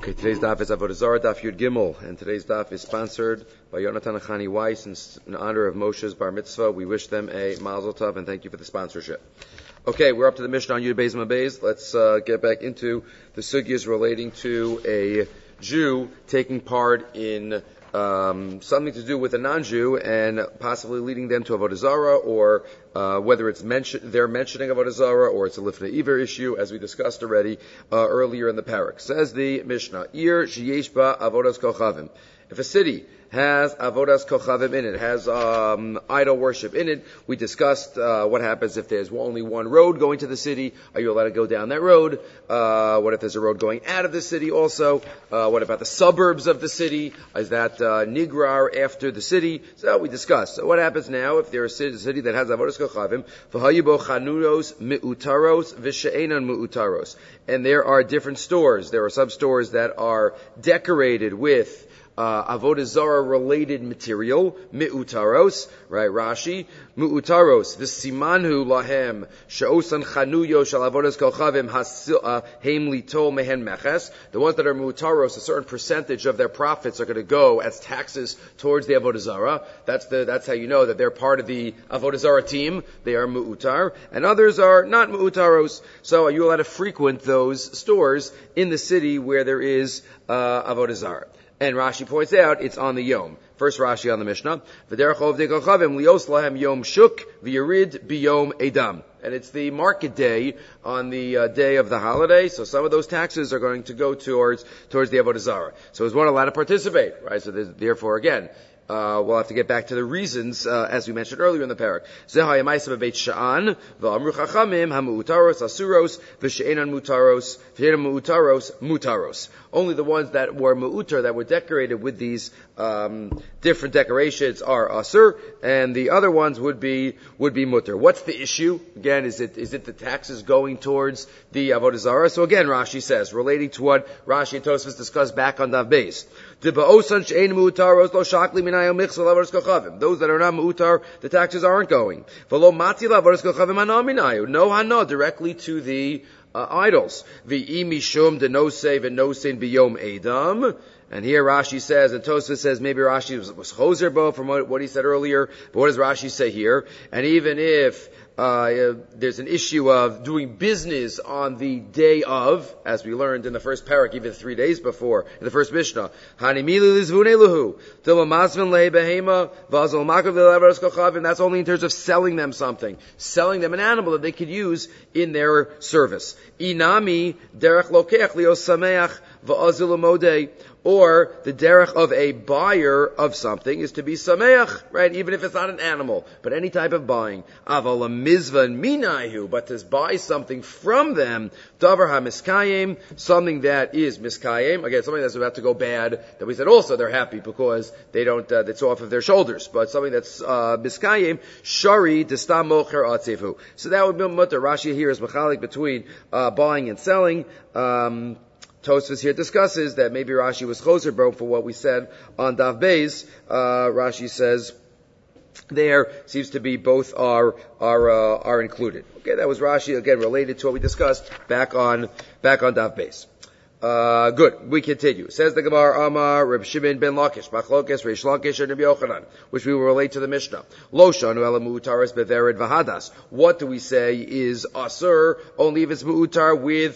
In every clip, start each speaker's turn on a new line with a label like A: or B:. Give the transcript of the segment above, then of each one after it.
A: Okay, today's daf is Avodah Zarah, Daf Yud Gimel, and today's daf is sponsored by Yonatan Achani Weiss in honor of Moshe's Bar Mitzvah. We wish them a Mazel Tov and thank you for the sponsorship. Okay, we're up to the Mishnah on Yud Beis Mabez. Let's get back into the sugyas relating to a Jew taking part in something to do with a non-Jew and possibly leading them to Avodah Zarah, or whether it's they're mentioning Avodah Zarah or it's a Lifnei Iver issue, as we discussed already earlier in the parak. Says the Mishnah, Ir sheyesh ba avodas kochavim. If a city has avodas kochavim in it, has idol worship in it, we discussed what happens if there's only one road going to the city. Are you allowed to go down that road? What if there's a road going out of the city also? What about the suburbs of the city? Is that nigrar after the city? So we discussed. So what happens now if there's a city that has avodas kochavim? V'hayibo chanuros mi'utaros v'she'enan mi'utaros. And there are different stores. There are sub-stores that are decorated with Avodah Zarah related material, mi'utaros, right, Rashi, mi'utaros, v'simanhu lahem, she'osan chanuyo shel avodas kochavim heim litol mehen meches. The ones that are mi'utaros, a certain percentage of their profits are going to go as taxes towards the Avodah Zarah. That's how you know that they're part of the Avodah Zarah team. They are mi'utar, and others are not mi'utaros. So are you allowed to frequent those stores in the city where there is Avodah Zarah? And Rashi points out it's on the Yom. First Rashi on the Mishnah. V'derech ovdei kochavim lios lahem Yom Shuk v'yerid biyom Edam. And it's the market day on the day of the holiday. So some of those taxes are going to go towards the Avodah Zarah. So is one allowed to participate? Right. So therefore, again, we'll have to get back to the reasons, as we mentioned earlier in the parak. Zehayamaisa bebeit sha'an, v'amru chachamim, hamu'utaros asuros, v'she'enan mutaros, mutaros. Only the ones that were mu'utar, that were decorated with these different decorations, are asur, and the other ones would be mutar. What's the issue? Again, is it the taxes going towards the Avodah Zarah? So again, Rashi says, relating to what Rashi and Tosfos discussed back on Dav Beis. Those that are not mu'utar, the taxes aren't going. No hana, directly to the idols. V'imishum denosei v'nosein biyom Edam. And here Rashi says, and Tosfos says, maybe Rashi was choser bo from what he said earlier, but what does Rashi say here? And even if there's an issue of doing business on the day of, as we learned in the first parak, even 3 days before, in the first Mishnah, that's only in terms of selling them something, selling them an animal that they could use in their service. Inami derech lokech lios sameach va'azil modei. Or the derech of a buyer of something is to be sameach, right? Even if it's not an animal, but any type of buying. Aval a mizvah minayu, but to buy something from them, davar ha-miskayim, something that is miskayim, again, something that's about to go bad, that we said also they're happy because they don't, it's off of their shoulders, but something that's miskayim, shari destam mocher atzefu. So that would be mutter. Rashi here is machalik between buying and selling. Tosfos here discusses that maybe Rashi was choser bro for what we said on Dav Beis. Rashi says there seems to be both are included. Okay, that was Rashi again related to what we discussed back on Dav Beis. Good. We continue. Says the Gemara, Amar, Reb Shimon ben Lakish, Machlokes, Reish Lakish, and Rabbi Yochanan, which we will relate to the Mishnah. Lo shanu ela mu'utaris bevered vahadas. What do we say is asur only if it's mu'utar with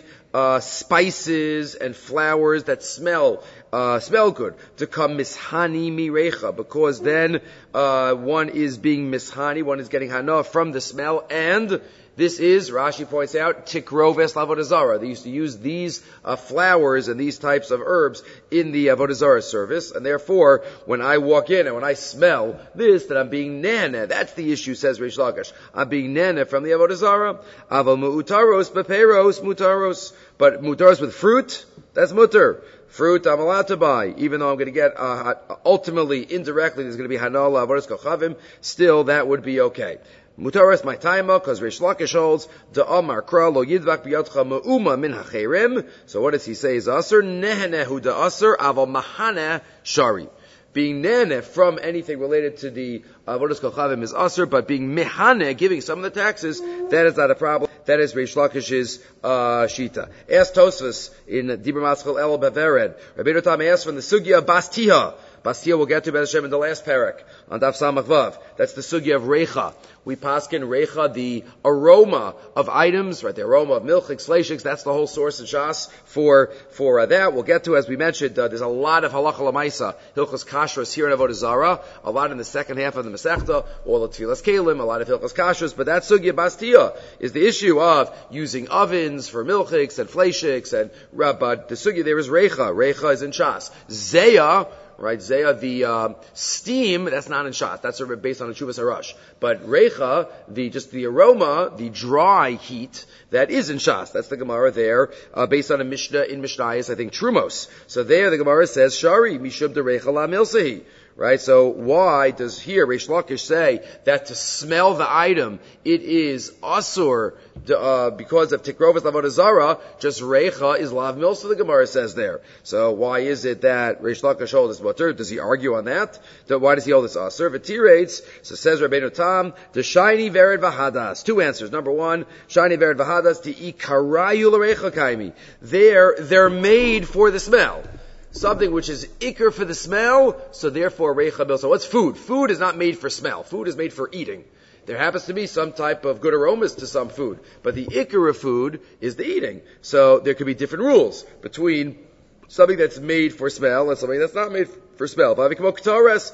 A: spices and flowers that smell good, to come mishani mirecha, because then one is being mishani, one is getting hana from the smell, and this is, Rashi points out, tikroves l'avodah zarah. They used to use these flowers and these types of herbs in the avodah zarah service, and therefore, when I walk in and when I smell this, that I'm being nana. That's the issue, says Reish Lakish. I'm being nana from the avodah zarah. Aval mu'utaros beperos mutaros, but mutaros with fruit, that's mutar. Fruit I'm allowed to buy, even though I'm going to get ultimately, indirectly, there's going to be hanal avodas kochavim. Still, that would be okay. Mutaras my taima, because Reish Lakish holds, Da'amar kra lo yidvak biyadcha me'uma min hacherim. So what does he say is asr? Nehenehu da'asr aval mahana shari. Being nene from anything related to the avodas kochavim is asr, but being mehane, giving some of the taxes, that is not a problem. That is Reish Lakish's shita. Ask Tosfos in Dibur Maschil El Bavered. Rabbeinu Tam asked from the sugya of Bastiha. Bastiha we'll get to Be'ez Hashem in the last parak on Daf Samach Vav. That's the sugya of Reicha. We paskin Reicha, the aroma of items, right? The aroma of milchiks, fleishiks. That's the whole source of Shas for that. We'll get to, as we mentioned, there's a lot of halacha l'maisa, hilchos kashrus here in Avodah Zarah, a lot in the second half of the Masechta, all the tefillas kelim, a lot of hilchos kashrus. But that sugya Bastiya is the issue of using ovens for milchiks and fleishiks, and but the sugya there is Reicha. Reicha is in Shas. Zeya. Right, Zeya, the steam, that's not in Shas. That's based on a Chuvas Harash. But Reicha, the aroma, the dry heat, that is in Shas. That's the Gemara there, based on a Mishnah in Mishnayos, I think, Trumos. So there the Gemara says, Shari, Mishub de Reicha la milsehi. Right, so why does here Reish Lakish say that to smell the item it is asur because of tikrovas avodah zara? Just reicha is lav milsa. The Gemara says there. So why is it that Reish Lakish holds this mutter? Does he argue on that? Why does he hold this asur? V'tirates. So says Rabbeinu Tam, the shiny vered vahadas. Two answers. Number one, shiny vered vahadas to ikarayu l'reicha kaimi. They're made for the smell. Something which is ikr for the smell, so therefore reicha milsa. What's food? Food is not made for smell. Food is made for eating. There happens to be some type of good aromas to some food, but the ikr of food is the eating. So there could be different rules between something that's made for smell and something that's not made for smell. Like Torres,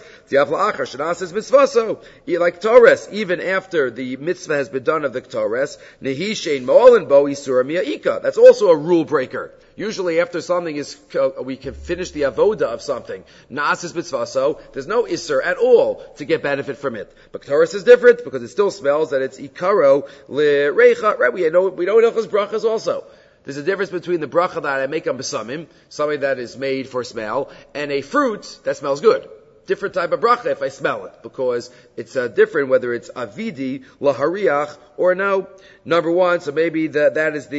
A: even after the mitzvah has been done of the Torres, that's also a rule breaker. Usually after something is, we can finish the avoda of something. Na'asis mitzvaso, there's no isser at all to get benefit from it. But Torres is different because it still smells that it's ikaro le'reicha. Right? We know hilchos brachas also. There's a difference between the bracha that I make on besamim, something that is made for smell, and a fruit that smells good. Different type of bracha if I smell it, because it's different whether it's avidi, lahariach, or no. Number one, so maybe that is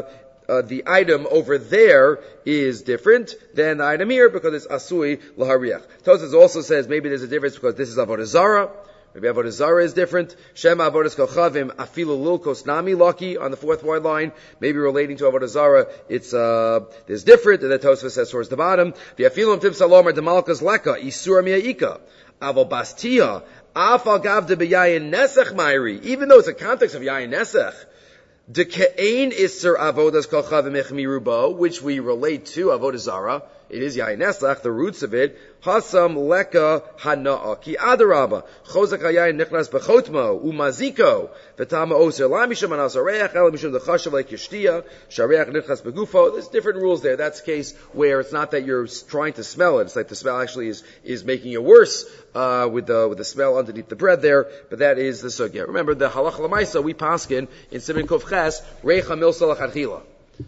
A: the item over there is different than the item here because it's asui lahariach. Tosfos also says maybe there's a difference because this is avodah zara. Maybe avodah zara is different. Shema avodas kochavim afilu lilkos nami lucky on the fourth wide line. Maybe relating to avodah zara, it's there's different. And the Tosfos says towards the bottom. V'afilum tim salomar demalkas leka isur miyaika avol bastia afal gav de beyayin nesech mayri. Even though it's a context of yayin nesech. De ke'ein isser avodas kochavim echmirubo, which we relate to avodah zara. It is yayin nesach, the roots of it. Hasam leka hana'a ki adaraba chozak hayayin nichnas bechotmo umaziko v'tama oser la mishum anas areach ela mishum dechashav like yishtia shareach nichnas begufo. There's different rules there. That's the case where it's not that you're trying to smell it. It's like the smell actually is making it worse with the smell underneath the bread there. But that is the sugya. Remember the halacha l'maisa we paskin in Siman Kuf Ches reicha milsa l'chadchila.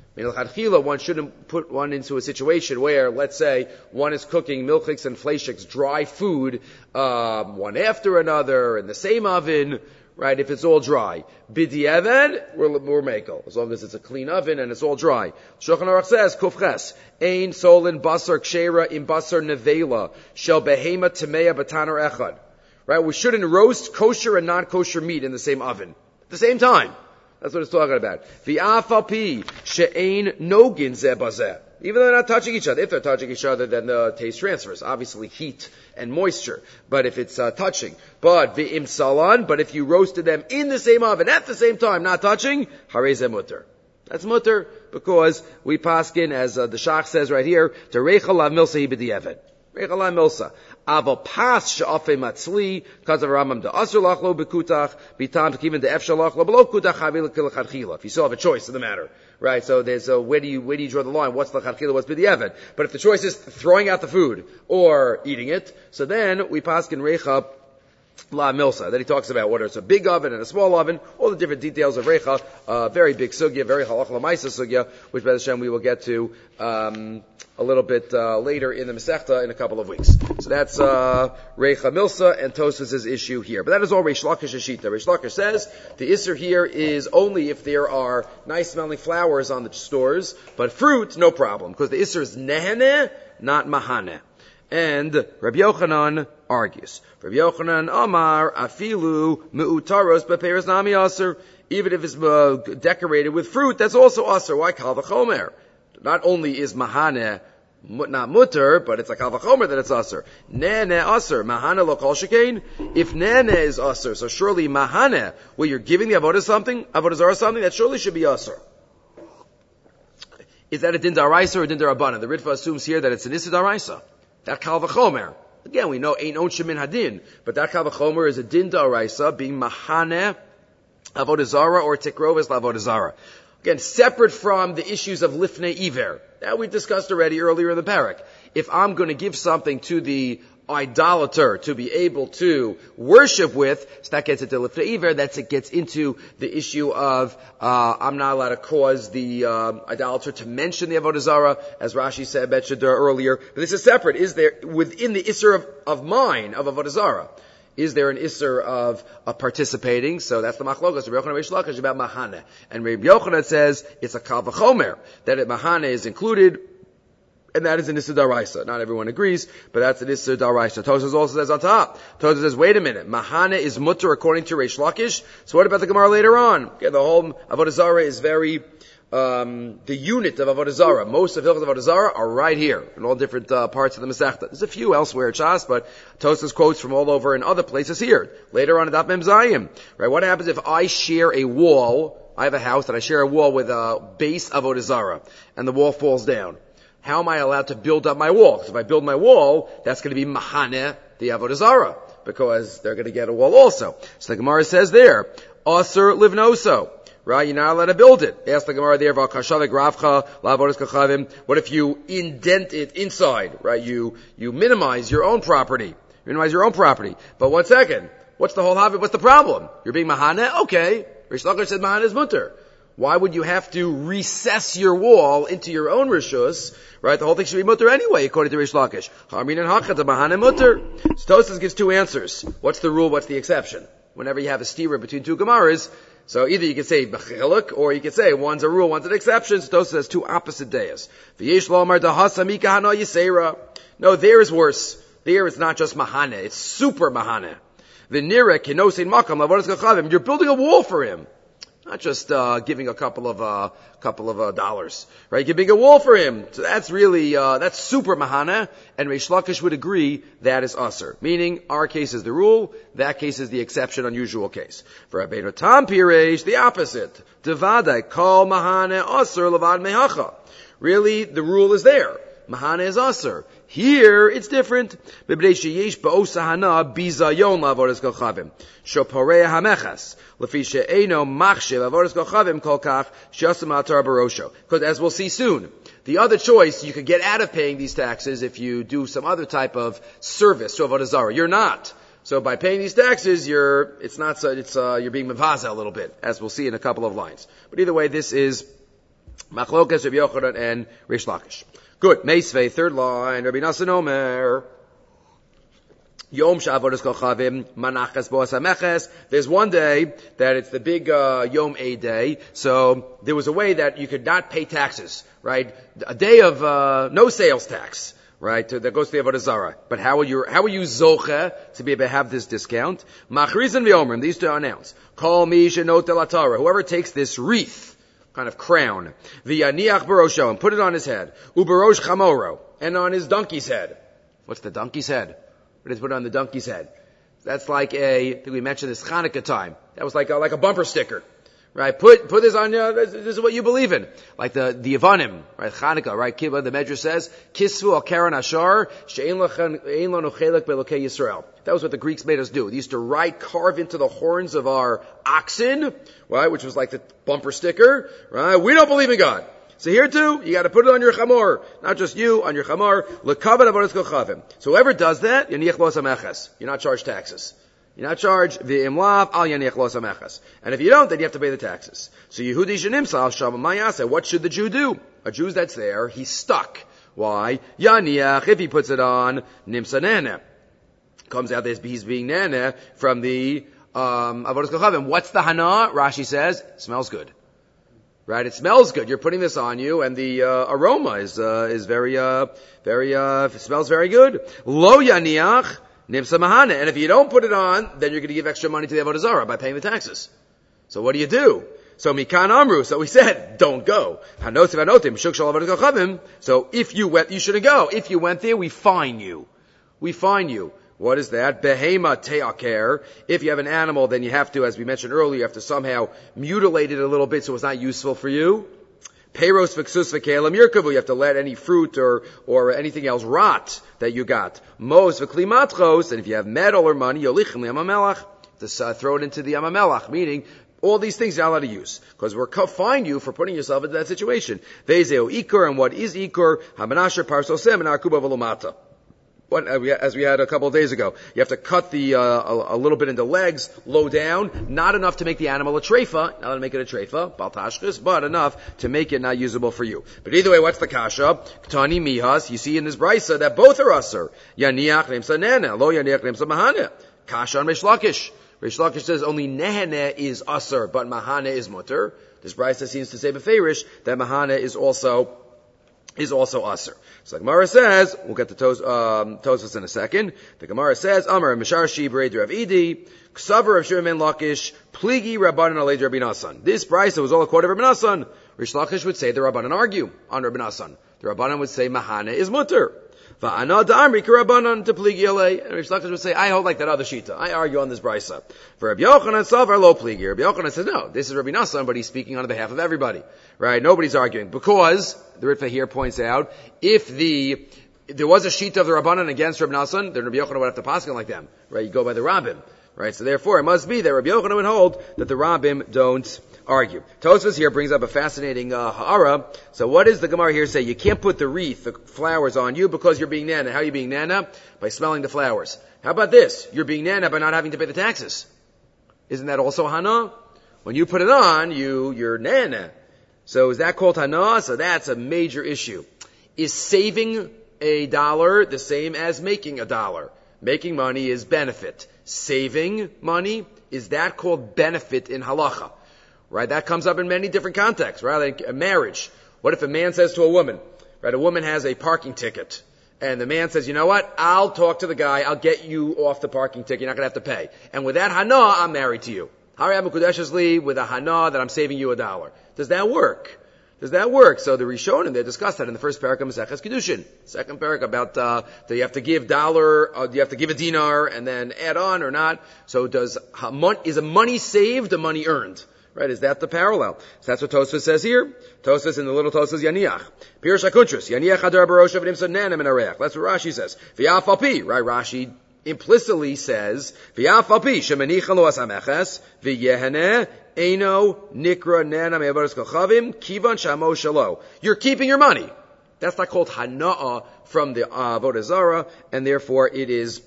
A: One shouldn't put one into a situation where, let's say, one is cooking milchiks and fleishiks, dry food, one after another, in the same oven, right, if it's all dry. B'di'evad, we're makel, as long as it's a clean oven and it's all dry. Shulchan Aruch says, Kufches, Ein solin basar kshera im basar nevela, shel behema temeya b'taner echad. Right, we shouldn't roast kosher and non-kosher meat in the same oven. At the same time. That's what it's talking about. V'afalpi she'ein nogin zeh bazeh. Even though they're not touching each other. If they're touching each other, then the taste transfers. Obviously heat and moisture. But if it's touching. But v'im salan, but if you roasted them in the same oven at the same time, not touching, harei zeh mutter. That's mutter because we paskin, as the Shach says right here, to reicha lav milsa hi b'di'evet. Reicha lav milsa. Aval pas she'afei matzli, because of Rambam de asur lachlo bekutach, bitam tekiven de efshal lachlo below kutach havi l'chadchila. If you still have a choice in the matter, right? So there's where do you draw the line? What's l'chadchila? What's b'di'evet? But if the choice is throwing out the food or eating it, so then we paskin reicha la milsa. Then he talks about whether it's a big oven and a small oven, all the different details of reicha, very big sugya, very halacha l'maisa sugya, which Be'ez Hashem we will get to a little bit later in the Masechta in a couple of weeks. So that's reicha milsa and Tosfos' issue here. But that is all Reish Lakish's shita. Reish Lakish says the isser here is only if there are nice smelling flowers on the stores, but fruit no problem because the isser is neheneh, not mahaneh. And Rabbi Yochanan argues. Rabbi Yochanan Amar afilu me'utaros beperes nami aser. Even if it's decorated with fruit, that's also aser. Why kal v'chomer? Not only is mahane not mutter, but it's a kal v'chomer that it's aser. Nene aser, mahane lo kol shekain. If nene is aser, so surely mahane, where you're giving the avodah zarah something, that surely should be aser. Is that a din daraisa or a din darabana? The Ritva assumes here that it's an issa daraisa. That kal v'chomer. Again, we know ain't onshe min hadin, but that kal v'chomer is a din daraisa, being mahane avodah zarah or tikroves la'avodah zarah. Again, separate from the issues of lifnei iver. That we discussed already earlier in the parak. If I'm going to give something to the idolater to be able to worship with, so that gets into lifnei iver, it gets into the issue of, I'm not allowed to cause the idolater to mention the avodah zarah, as Rashi said, Betchadur earlier. But this is separate. Is there, within the isser of mine, of avodah zarah, is there an isser of participating? So that's the machlokas. Rabbi Yochanan Reish Lakish about mahane. And Rabbi Yochanan says it's a kal v'chomer, that mahane is included, and that is an isser daraisa. Not everyone agrees, but that's an isser daraisa. Tosas also says on top. Tosas says, wait a minute, mahane is mutter according to Reish Lakish. So what about the Gemara later on? Okay, the whole avodah zarah is very the unit of avodah zarah. Most of Hilchos avodah zarah are right here in all different parts of the Masechta. There's a few elsewhere at Shas, but Tosas quotes from all over in other places here. Later on in Daf Mem Zayim, right? What happens if I share a wall? I have a house and I share a wall with a base of avodah zarah, and the wall falls down. How am I allowed to build up my wall? Because if I build my wall, that's going to be mahane the avodah zarah, because they're going to get a wall also. So the Gemara says there, Aser livnoso. Right, you're not allowed to build it. Ask the Gemara there, what if you indent it inside? Right, you minimize your own property. But 1 second, what's the whole habit? What's the problem? You're being mahane? Okay. Reish Lakish said mahane is mutter. Why would you have to recess your wall into your own rishus? Right, the whole thing should be mutter anyway, according to Reish Lakish. Harmin and hachat mahane mutter. So Tosas gives two answers. What's the rule? What's the exception? Whenever you have a stira between two Gemaras, so either you could say b'chiluk, or you could say one's a rule, one's an exception. So Tosas has two opposite days. V'yesh lomar dahasa mika hana yisera. No, there is worse. There it's not just mahane, it's super mahane. V'nira kenosin makam lavodas kachavim. You're building a wall for him. Not just giving a couple of dollars, right? Giving a wall for him. So that's really that's super mahana, and Reish Lakish would agree that is aser. Meaning, our case is the rule, that case is the exception, unusual case. For Rabbeinu Tam Piresh, the opposite. Devadai kol mahane aser levad mehacha. Really, the rule is there. Mahane is aser. Here, it's different. B'bnei sheyesh ba'osahana bizayon la'avodas kochavim. Shoporeya hamechas. Lefi she'eno machshev avodas kochavim kol kach shasam atar barosho. Because as we'll see soon, the other choice, you could get out of paying these taxes if you do some other type of service to avodah zarah. You're not. So by paying these taxes, you're being mevaza a little bit, as we'll see in a couple of lines. But either way, this is machlokas Rabbi Yochanan and Reish Lakish. Good. Meisvei, third line. Rabbi Nassan Omer. Yom Shavodas Kochavim Manachas Boas Hameches. There's one day that it's the big Yom A day. So there was a way that you could not pay taxes, right? A day of no sales tax, right? That goes to the Avodah Zarah. But how are you zoche to be able to have this discount? Machrizan v'Omrim. These two announce. Call me shenot el atara. Whoever takes this wreath, kind of crown, v'yaniach barosho, and put it on his head, ubarosh chamoro, and on his donkey's head. What's the donkey's head? What is put on the donkey's head? That's like I think we mentioned this Hanukkah time. That was like a bumper sticker, right? Put this on you. This is what you believe in. Like the Yevanim, right? Hanukkah, right? Kiva, the Medrash says, Kisvu al Karen Ashar, she'ein lo chelek be'elokei Yisrael. That was what the Greeks made us do. They used to carve into the horns of our oxen, right? Which was like the bumper sticker, right? We don't believe in God. So here too, you got to put it on your chamor, not just you, on your chamor. Lekavad avodas kochavim. So whoever does that, yaniach lo sameches. You're not charged taxes. You're not charged v'imlav al yaniach lo sameches. And if you don't, then you have to pay the taxes. So Yehudi shenimsal shama mayase. What should the Jew do? A Jew that's there, he's stuck. Why? Yaniach, if he puts it on, nimsa nene. Comes out that he's being nene from the avodas kochavim. What's the hana? Rashi says, smells good. right? It smells good. You're putting this on you, and the aroma is very it smells very good. Lo yaniach nimsa mahana. And if you don't put it on, then you're going to give extra money to the avodah zarah by paying the taxes. So what do you do? So mikan amru. So we said, don't go. So if you went, you shouldn't go. If you went there, we fine you. We fine you. What is that? Behema te'aker. If you have an animal, then you have to, as we mentioned earlier, you have to somehow mutilate it a little bit so it's not useful for you. Peiros v'ksus v'kelam yirkavu. You have to let any fruit or anything else rot that you got. Mos v'kli matchos. And if you have metal or money, yolichem li'amamelach. To throw it into the amamelach, meaning all these things you're not allowed to use, because we're fine you for putting yourself into that situation. Vezeo ikur, and what is ikur? Hamanasher parsosem and arkuba volumata. As we had a couple of days ago, you have to cut a little bit into legs, low down, not enough to make the animal a treifa, not to make it a treifa, baltashkis, but enough to make it not usable for you. But either way, what's the kasha? Ktani mihas, you see in this brisa that both are usher. Yaniach nemsa nena, lo yaniach nemsa mahane. Kasha on Reish Lakish. Reish Lakish says only nehene is usher, but mahane is mutter. This brisa seems to say beferish that mahane is also usher. So the Gemara says, we'll get to Tosfos in a second. The Gemara says, Amar Mishar Shibrei Rav Idi, Ksaver of Shimon Lakish, Pligi Rabbanan Alei Rabbi Nassan. This brisa was all a quote of Rabbi Nassan. Reish Lakish would say the Rabbanan argue on Rabbi Nassan. The Rabbanan would say mahane is mutter. Va'ana da'amri k'Rabbanan to pligi alei. And Reish Lakish would say, I hold like that other shita. I argue on this brisa. For Rabbi Yochanan savar lo pligi. Rabbi Yochanan says, no, this is Rabbi Nassan, but he's speaking on behalf of everybody. Right? Nobody's arguing. Because, the Ritva here points out, if there was a shita of the Rabbanan against Rabbi Nassan, then Rabbi Yochanan would have to paskin like them. Right? You go by the Rabbim. Right? So therefore, it must be that Rabbi Yochanan would hold that the Rabbim don't argue. Tosfos here brings up a fascinating ha'ara. So what does the Gemara here say? You can't put the wreath, the flowers on you because you're being nana. How are you being nana? By smelling the flowers. How about this? You're being nana by not having to pay the taxes. Isn't that also hana? When you put it on, you're nana. So is that called hana? So that's a major issue. Is saving $1 the same as making $1? Making money is benefit. Saving money, is that called benefit in halacha? Right? That comes up in many different contexts, right? Like a marriage. What if a man says to a woman, right? A woman has a parking ticket. And the man says, you know what? I'll talk to the guy. I'll get you off the parking ticket. You're not going to have to pay. And with that hana, I'm married to you. Harei Mekudeshes with a hana that I'm saving you $1. Does that work? Does that work? So the Rishonim, they discussed that in the first parak of Maseches Kedushin. Second parak about that you have to give $1, you have to give a dinar and then add on or not. So is a money saved, a money earned? Right, is that the parallel? So that's what Tosfos says here. Tosfos in the little Tosfos Yaniach. Pirush HaKuntros. Yaniach hadar barosha v'nimsa nanem in areach. That's what Rashi says. V'yaf al pi. Right, Rashi implicitly says, V'yaf al pi. Shemanicha lo asameches. V'yehene eino nikra nanam evaros kochavim. Kivan shamo shalo. You're keeping your money. That's not called hana'ah from the avodah zarah, and therefore it is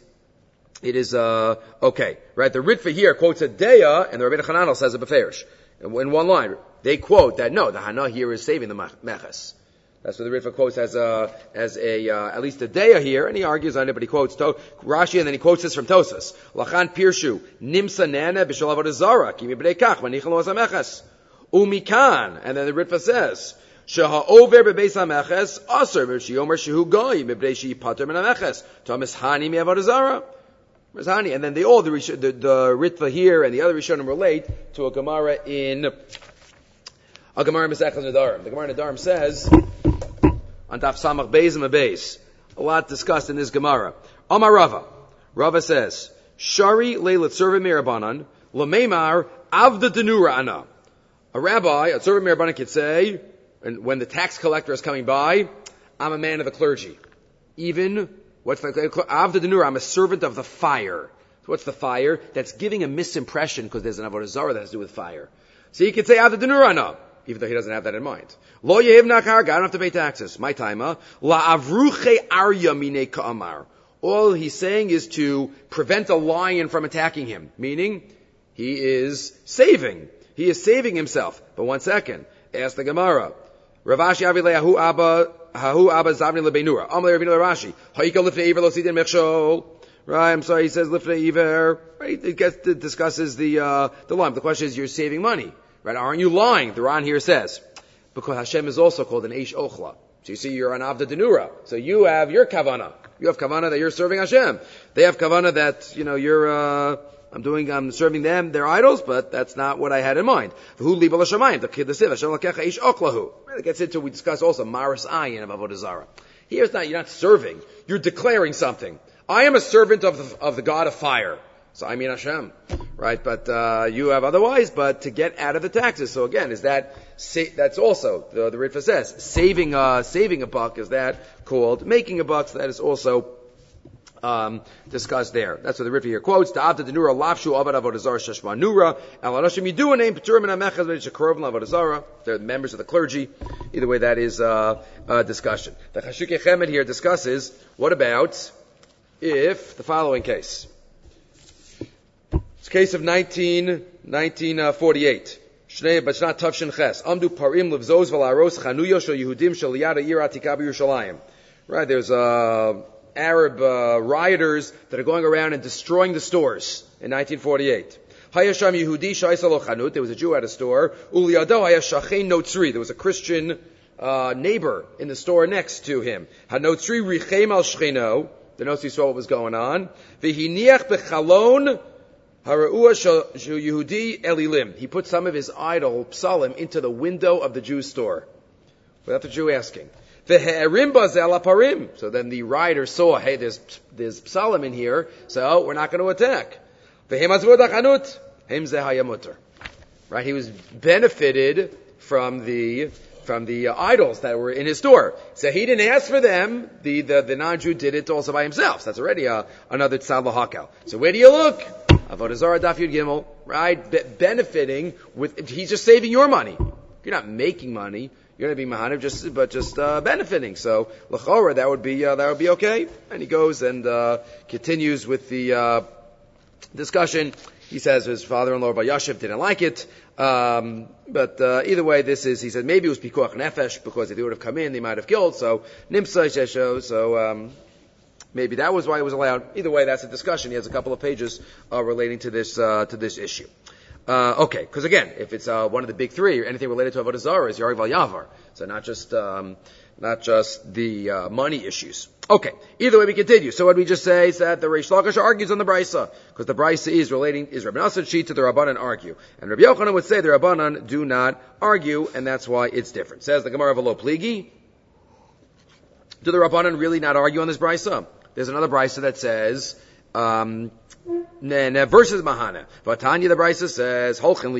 A: okay. Right? The Ritva here quotes a deya, and the Rabbeinu Chananel says a beferish. In one line, they quote that no, the hana here is saving the meches. That's what the Ritva quotes as at least a deya here, and he argues on it, but he quotes Rashi, and then he quotes this from Tosfos. Lachan pirshu, nimsa nana b'shel avodah zarah, kimi b'nei kach, manichal lo meches. Umikan, and then the Ritva says, Sheha'over bebeis hameches, aser, v'shiomer shehu goy, mibnei shehi pater min hameches, Thomas hani mi avodah zarah. And then the Ritva here and the other Rishonim relate to a Gemara in Masechtas Nedarim. The Gemara in Nedarim says on Daf Samach Beis and Beis, a lot discussed in this Gemara. Amar Rava. Rava says, Shari leilat serva mirabanan lameimar avda denura ana. A rabbi, a serva mirabanan could say, and when the tax collector is coming by, I'm a man of the clergy. Even what's the Avda Denura? I'm a servant of the fire. So what's the fire? That's giving a misimpression because there's an avodah zarah that has to do with fire. So he could say Avda Denura no, even though he doesn't have that in mind. Lo yehiv nakar, I don't have to pay taxes. My timer. La avruche arya mine ka'amar. All he's saying is to prevent a lion from attacking him. Meaning, he is saving. He is saving himself. But one second. Ask the Gemara. Ravashi avileyahu abba Hahu Abba Zavni Lebenura. Amalei Ravina Rashi. Ha'ika Lifnei Iver Lo Sidin Mechshol. Right, I'm sorry, he says Lifnei Iver. Right, it discusses the line. The question is, you're saving money. Right, aren't you lying? The Ran here says, because Hashem is also called an Eish Ochla. So you see, you're an Avda Denura. So you have your Kavanah. You have Kavanah that you're serving Hashem. They have Kavanah that, you're, I'm serving them, their idols, but that's not what I had in mind. It gets into, we discuss also, Maris Ayin of Avodah Zarah. Here it's not, you're not serving, you're declaring something. I am a servant of the God of fire. So I mean Hashem, right? But you have otherwise, but to get out of the taxes. So again, that's also, the Ritva says, saving a buck, is that called making a buck? So that is also discussed there. That's what the Ritva here quotes. Ta'avta denura lafshu avad avodah zarah sheshma nura el anashim yidu a name p'turim and amechaz v'nishakrov l'avodah zarah. They're members of the clergy. Either way, that is a discussion. The Chashukei Chemed here discusses, what about if the following case? It's a case of 1948. Shnei B'Shnat Tavshin Ches. Amdu parim levzos v'la'aros chanuyo shel Yehudim shel yad ha'ir atika b'Yerushalayim. Right, there's Arab rioters that are going around and destroying the stores in 1948. Hayasham Yehudi shaisalo chanut. There was a Jew at a store. Uliyado hayashachein notzri. There was a Christian neighbor in the store next to him. Hanotzri richem al shcheno. The Notzri saw what was going on. V'hiniach b'chalon hara'ua shel Yehudi elilim. He put some of his idol psalim into the window of the Jew's store, without the Jew asking. So then the rider saw, hey, there's psalim in here, so we're not going to attack. Right? He was benefited from the idols that were in his store. So he didn't ask for them. The non-Jew did it also by himself. So that's already another tzad l'hakel. So where do you look? Avodah Zarah Daf Yud Gimel, right? Benefiting he's just saving your money. You're not making money. You're going to be mahanav, just benefiting. So l'chora, that would be okay. And he goes and continues with the discussion. He says his father-in-law Rabbi Yashiv didn't like it, but either way, he said maybe it was pikuach nefesh, because if they would have come in, they might have killed. So nimsa shesho. So maybe that was why it was allowed. Either way, that's a discussion. He has a couple of pages relating to this issue. Okay, because again, if it's one of the big three, or anything related to Avodah Zarah is Yareg Val Yavar. So not just the money issues. Okay, either way we continue. So what we just say is that the Reish Lakish argues on the Brisa, because the Brisa is Rabbi Nassan's sheet to the Rabbanan argue. And Rabbi Yochanan would say the Rabbanan do not argue, and that's why it's different. Says the Gemara V'lo Pligi. Do the Rabbanan really not argue on this Brisa? There's another Brisa that says, versus Mahana. Vatanya, the Brisa says,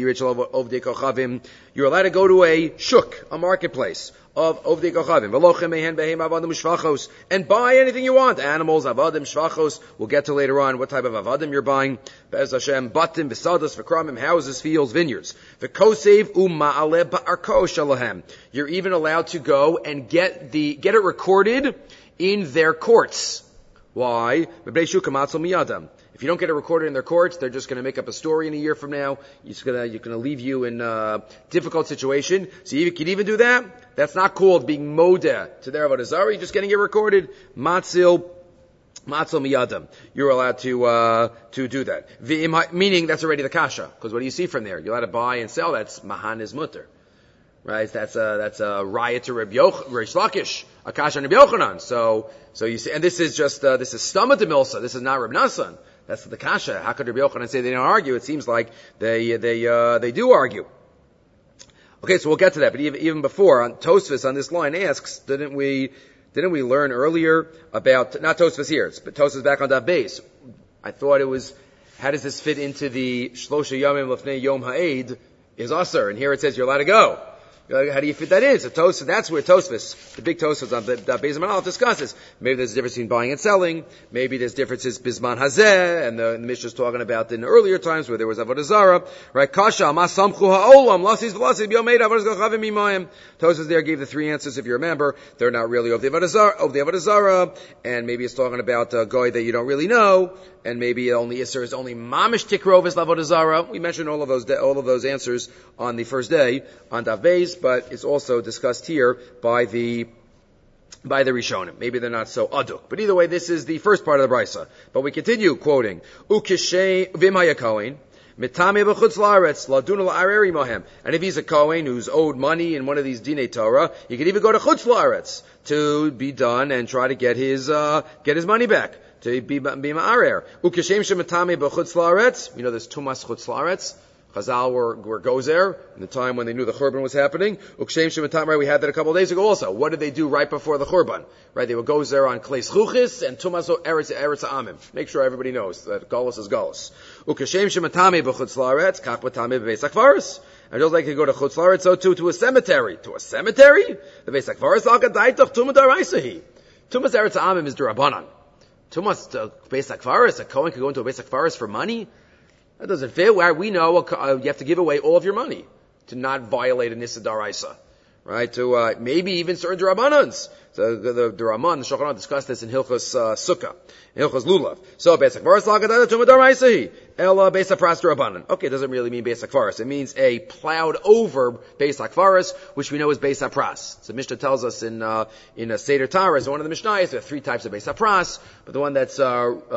A: you're allowed to go to a shuk, a marketplace of Ovdei Kochavim, and buy anything you want. Animals, avadim, shvachos. We'll get to later on what type of avadim you're buying. Be'ez Hashem, batim, v'sadas, v'kramim, houses, fields, vineyards. V'kosev u'ma'aleh ba'arko shalahem. You're even allowed to go and get it recorded in their courts. Why? If you don't get it recorded in their courts, they're just going to make up a story in a year from now. You're going to leave you in a difficult situation. So you can even do that. That's not called being modeh to their avodah zarah. You're just getting it recorded. Matzil miyadam. You're allowed to do that. Meaning that's already the kasha. Because what do you see from there? You're allowed to buy and sell. That's mahanis mutter. Right? That's a riot to Reish Lakish, a kasha and Rabbi Yochanan. So you see, and this is Stama de Milsa. This is not Reb Nassan. That's the kasha. How could Rabbi Yochanan say they don't argue? It seems like they do argue. Okay, so we'll get to that. But even before, on Tosfos on this line asks, didn't we learn earlier about, not Tosfos here, but Tosfos back on Daf Beis. I thought it was, how does this fit into the Shlosha Yomim Lefnei Yom Ha'ed is Asar, and here it says you're allowed to go. How do you fit that in? So Tosfos, that's where Tosfos, the big Tosfos on the Beis Manal discusses. Maybe there's a difference between buying and selling. Maybe there's differences Bisman Hazeh, and the Mishnah is talking about in earlier times where there was Avodah Zarah. Right? Kasha, ma samchu ha'olam, lasis v'lasis b'yomeid avodas gachavim mimayim. Tosfos there gave the three answers, if you remember. They're not really of the Avodah Zarah, and maybe it's talking about a guy that you don't really know, and maybe only Isser is only mamish tikrovis Avodah Zarah. We mentioned all of those answers on the first day on Daf Beis, but it's also discussed here by the Rishonim. Maybe they're not so aduk. But either way, this is the first part of the Brisa. But we continue quoting, Ukishay v'im hayakoin, Mitame b'chutz la'aretz, laduna la'areri mohem. And if he's a Kohen who's owed money in one of these Dinei Torah, he could even go to chutz la'aretz to be done and try to get his money back. To be ma'arer. Ukeshem shemitame b'chutz la'aretz. You know, there's tumas chutz la'aretz. Chazal were gozer in the time when they knew the Churban was happening. Ukshem Shematam, we had that a couple of days ago also. What did they do right before the Churban? Right, they would gozer on Kleis Chuchis and Tumaso Eretz Amim. Make sure everybody knows that Galus is Galus. Ukeshem Shematame b'chutz la'aretz, kach b'tameh b'beis hakvaris. And just like you go to chutz la'aretz, so too to a cemetery. To a cemetery? The beis hakvaris al kadaitach tumah daraisa. Tumas Eretz Amim is derabanan. Tumas beis hakvaris, a Kohen could go into a beis hakvaris for money? That doesn't fit. Where we know you have to give away all of your money to not violate a Nisa Daraisa, right? To maybe even certain Durabanans. So the Raman, the Shulchan Aruch discussed this in Hilchos Sukkah, in Hilchos Lulav. So Beis HaKvaris L'Akadada Tumah Daraisa Ela Beis HaPras Durabanan. Okay, it doesn't really mean Beis HaKvaris. It means a plowed over Beis HaKvaris, which we know is Beis HaPras. So Mishnah tells us in a Seder Torah, as one of the Mishnayos, there are 3 types of Beis HaPras, but the one that's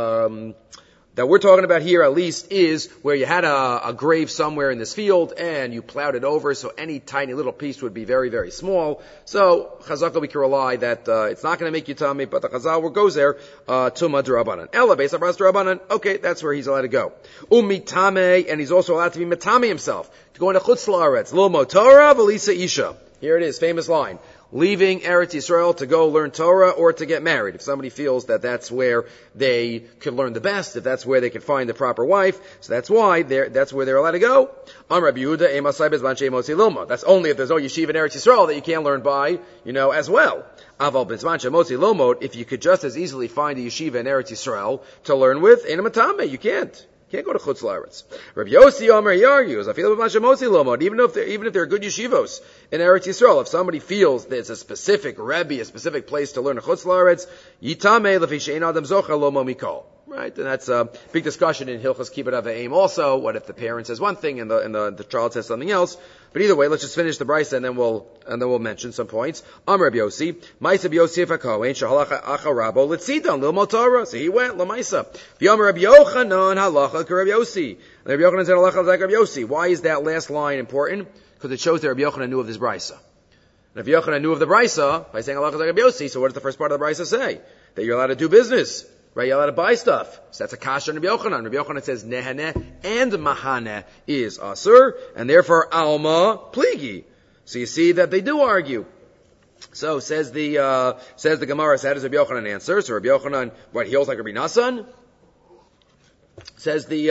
A: that we're talking about here, at least, is where you had a grave somewhere in this field and you plowed it over, so any tiny little piece would be very, very small. So Chazal, we can rely that it's not going to make you tummy, but the Chazal goes there Tumah D'Rabanan. Ela Beis HaPras D'Rabanan. Okay, that's where he's allowed to go. Umitame, and he's also allowed to be mitame himself, to go into Chutz La'aretz. Lo motora v'lisa isha. Here it is, famous line. Leaving Eretz Yisrael to go learn Torah or to get married. If somebody feels that that's where they could learn the best, if that's where they can find the proper wife, so that's why that's where they're allowed to go. Rabbi Yehuda, that's only if there's no yeshiva in Eretz Yisrael that you can't learn by, as well. If you could just as easily find a yeshiva in Eretz Yisrael to learn with, you can't. Can't go to Chutz La'aretz. Rabbi Yossi Omer, he argues, even if they're good yeshivos in Eretz Yisrael, if somebody feels there's a specific Rebbe, a specific place to learn a Chutz La'aretz, Yitame lefi she'ein adam zocha lo mo mikol. Right? And that's a big discussion in Hilchos Kibbud Avayim also. What if the parent says one thing and the child says something else? But either way, let's just finish the brisa and then we'll mention some points. Amr Rabbi Yossi, Ma'aseh Yosef HaKohen, Shehalach Acharabo, L'tzidon, Lil Motorah. So he went, L'maisa. V'Amr Rabbi Yochanan, Halacha K'Rabbi Yossi. And Rabbi Yochanan said, Halacha like Rabbi Yossi. Why is that last line important? Because it shows that Rabbi Yochanan knew of this brisa. And if Yochanan knew of the brisa, by saying Halacha like Rabbi Yossi, so what does the first part of the brisa say? That you're allowed to do business. Right, you're allowed to buy stuff. So that's a kasha in Rabbi Yochanan. Rabbi Yochanan says nehaneh and mahaneh is asur, and therefore alma pligi. So you see that they do argue. So says the Gemara, how does Rabbi Yochanan answer? So Rabbi Yochanan, he holds like Rabbi Nassan? Says the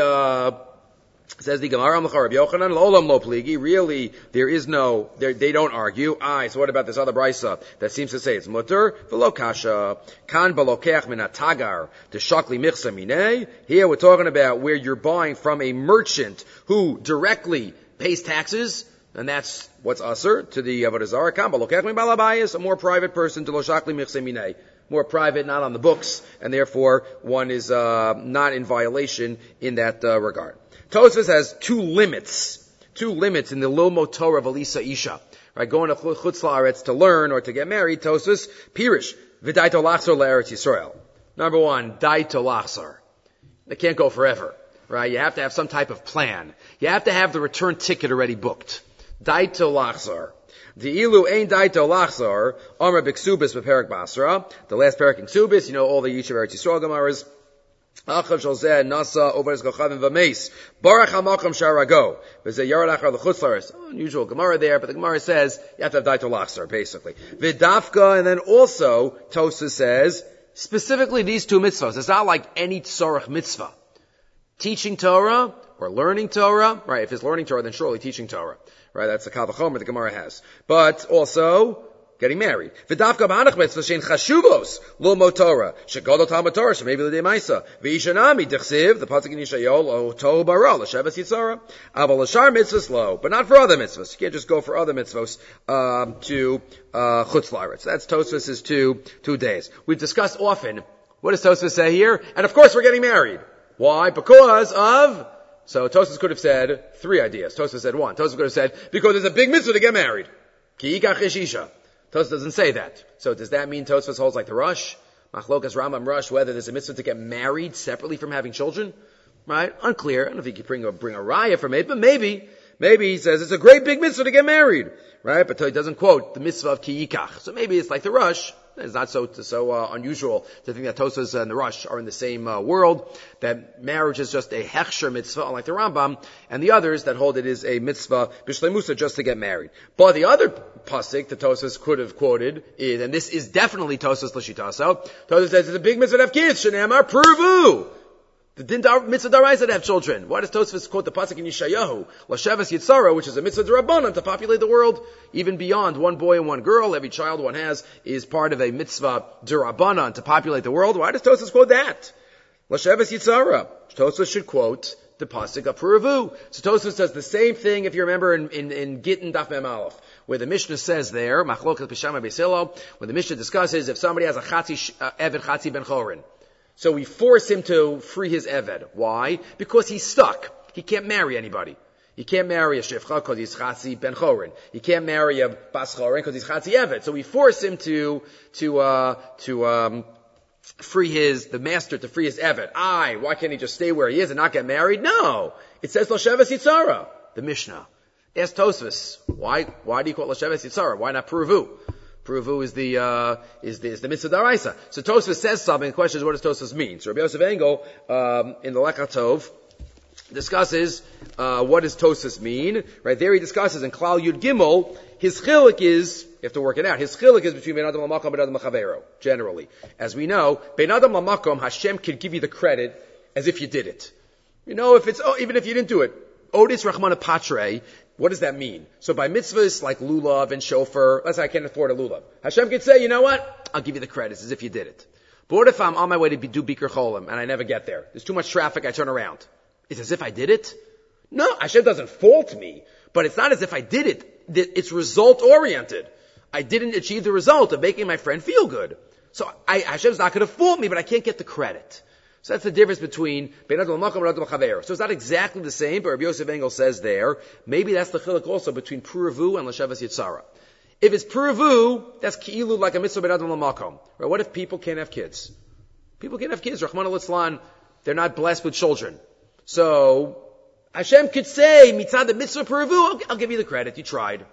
A: Gemara, Rabbi Yochanan, L'olam lo pligi. Really, they don't argue. So what about this other brisa that seems to say it's mutter? V'lo kasha. Kan balokech min atagar to shakli michsa minei. Here we're talking about where you're buying from a merchant who directly pays taxes, and that's what's asur to the Avodah Zarah. Kan balokech min balabayis, a more private person to lo shakli michsa minei. More private, not on the books, and therefore one is not in violation in that regard. Tosfos has two limits in the Lil Motorah V'Lisa Isha. Right, going to Chutz La'aretz to learn or to get married, Tosfos, Pirish, V'daito Lachzor L'Eretz Yisrael. Number one, Daito Lachzor. They can't go forever. Right, you have to have some type of plan. You have to have the return ticket already booked. Daito Lachzor. The ilu ein daito lachzor, Amar b'Ksubis b'Perek Basra. The last parak in Ksubis, all the Yishuv Eretz Yisrael Gemaras. Achav shalzeh nasa over Eskochavim v'meis. Barach ha'makam sharago. V'zeh yarad achar l'chutz la'aretz. Unusual Gemara there, but the Gemara says you have to have daito lachzor, basically. V'dafka, and then also Tosfos says specifically these two mitzvahs. It's not like any tzorach mitzvah. Teaching Torah or learning Torah, right? If it's learning Torah, then surely teaching Torah. Right, that's the Kal V'chomer the Gemara has. But also, getting married. V'davka b'hanach mitzvah shein chashuvos lo motorah shegadol tal motorah shemayvi l'dei ma'isa v'ishanami dichsiv the pasuk in Yeshayahu lo tohu bara l'shavas yitzara aval l'shar mitzvahs lo, but not for other mitzvahs. You can't just go for other mitzvahs to Chutz La'aretz. That's Tosfos' two days. We've discussed often. What does Tosfos say here? And of course, we're getting married. Why? Because of. So Tosfos could have said 3 ideas. Tosfos said 1. Tosfos could have said, because there's a big mitzvah to get married. Ki yikach ish isha. Tosfos doesn't say that. So does that mean Tosfos holds like the Rush? Machlokas Rambam Rush, whether there's a mitzvah to get married separately from having children? right? Unclear. I don't know if he could bring a raya from it, but maybe he says it's a great big mitzvah to get married, right? But he doesn't quote the mitzvah of ki yikach. So maybe it's like the Rush. It's not so unusual to think that Tosfos and the Rush are in the same world, that marriage is just a hechsher mitzvah, unlike the Rambam, and the others that hold it is a mitzvah b'shleimusa just to get married. But the other pasuk that Tosfos could have quoted is, and this is definitely Tosfos l'shitaso, Tosfos says it's a big mitzvah to have kids, shenamar pruvu. The din mitzvah daraisa to have children. Why does Tosfos quote the pasuk in Yeshayahu, Lashavas Yitzara, which is a mitzvah derabanan to populate the world, even beyond one boy and one girl, every child one has is part of a mitzvah derabanan to populate the world. Why does Tosfos quote that? Lashavas Yitzara. Tosfos should quote the pasuk of Puravu. So Tosfos does the same thing, if you remember, in Gittin Daf Mem Aleph, where the Mishnah says there, Machlokas Pishama Beisilo, when the Mishnah discusses if somebody has a Chatzi Eved Chatzi Ben Chorin. So we force him to free his Eved. Why? Because he's stuck. He can't marry anybody. He can't marry a Shifcha because he's Chatzi Ben Chorin. He can't marry a Bas Chorin because he's Chatzi Eved. So we force him to free the master to free his Eved. Why can't he just stay where he is and not get married? No. It says Lashavas Yitzara, the Mishnah. Ask Tosfos, why do you call it Lashavas Yitzara? Why not Puravu? Puravu is the mitzvah daraisa. So Tosfos says something. The question is, what does Tosfos mean? So Rabbi Yosef Engel in the Lekach Tov discusses what does Tosfos mean. Right there, he discusses in Klal Yud Gimel. His chiluk is, you have to work it out. His chiluk is between Ben Adam L'Makom and Ben Adam L'Chavero. Generally, as we know, Ben Adam L'Makom, Hashem could give you the credit as if you did it. Even if you didn't do it. Odis Rachmana Patre. What does that mean? So by mitzvahs like lulav and shofar, let's say I can't afford a lulav. Hashem could say, you know what? I'll give you the credits as if you did it. But what if I'm on my way to do Bikur Cholim and I never get there? There's too much traffic, I turn around. It's as if I did it? No, Hashem doesn't fault me, but it's not as if I did it. It's result oriented. I didn't achieve the result of making my friend feel good. So Hashem's not going to fault me, but I can't get the credit. So that's the difference between Ben Adam L'Makom and Ben Adam L'Chavero. So it's not exactly the same, but Rabbi Yosef Engel says there, maybe that's the chiluk also between Puravu and Lashavas Yitzara. If it's Puravu, that's ki'ilu like a mitzvah Ben Adam L'Makom. Right? What if people can't have kids? People can't have kids. Rahman al-Islan, they're not blessed with children. So Hashem could say, mitzad the mitzvah Puravu, I'll give you the credit. You tried.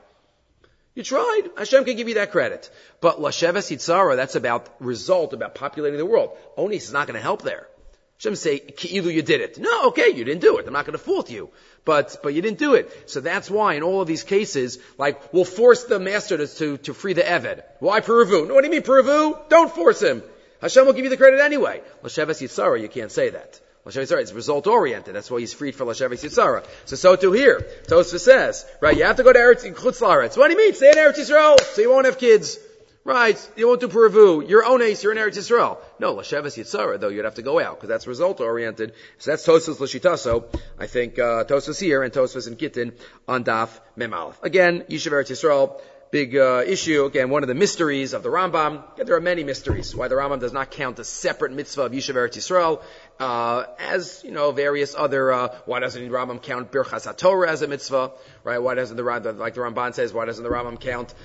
A: Hashem can give you that credit. But Lashavas Yitzara, that's about result, about populating the world. Onis is not going to help there. Hashem say, Ki'ilu, you did it. No, okay, you didn't do it. I'm not going to fault you. But you didn't do it. So that's why in all of these cases, like, we'll force the master to free the Eved. Why Puravu? No, what do you mean Puravu? Don't force him. Hashem will give you the credit anyway. Lashavas Yitzara, you can't say that. Lashavas Yitzara, it's result oriented. That's why he's freed for Lashavas Yitzara. So too here. Tosfos says, right, you have to go to Eretz Chutz La'aretz. What do you mean? Stay in Eretz Yisrael, so you won't have kids. Right, you won't do Puravu. You're Ones, you're in Eretz Yisrael. No, Lashavas Yitzara, though, you'd have to go out, because that's result-oriented. So that's Tosfos L'Shitaso. I think, Tosfos here, and Tosfos in Gittin, on Daf Mem Aleph. Again, Yishuv Eretz Yisrael, big issue. Again, one of the mysteries of the Rambam. There are many mysteries why the Rambam does not count a separate mitzvah of Yishuv Eretz Yisrael. As, various other, why doesn't the Rambam count Birchas HaTorah as a mitzvah? Right? Why doesn't like the Ramban says, why doesn't the Rambam count,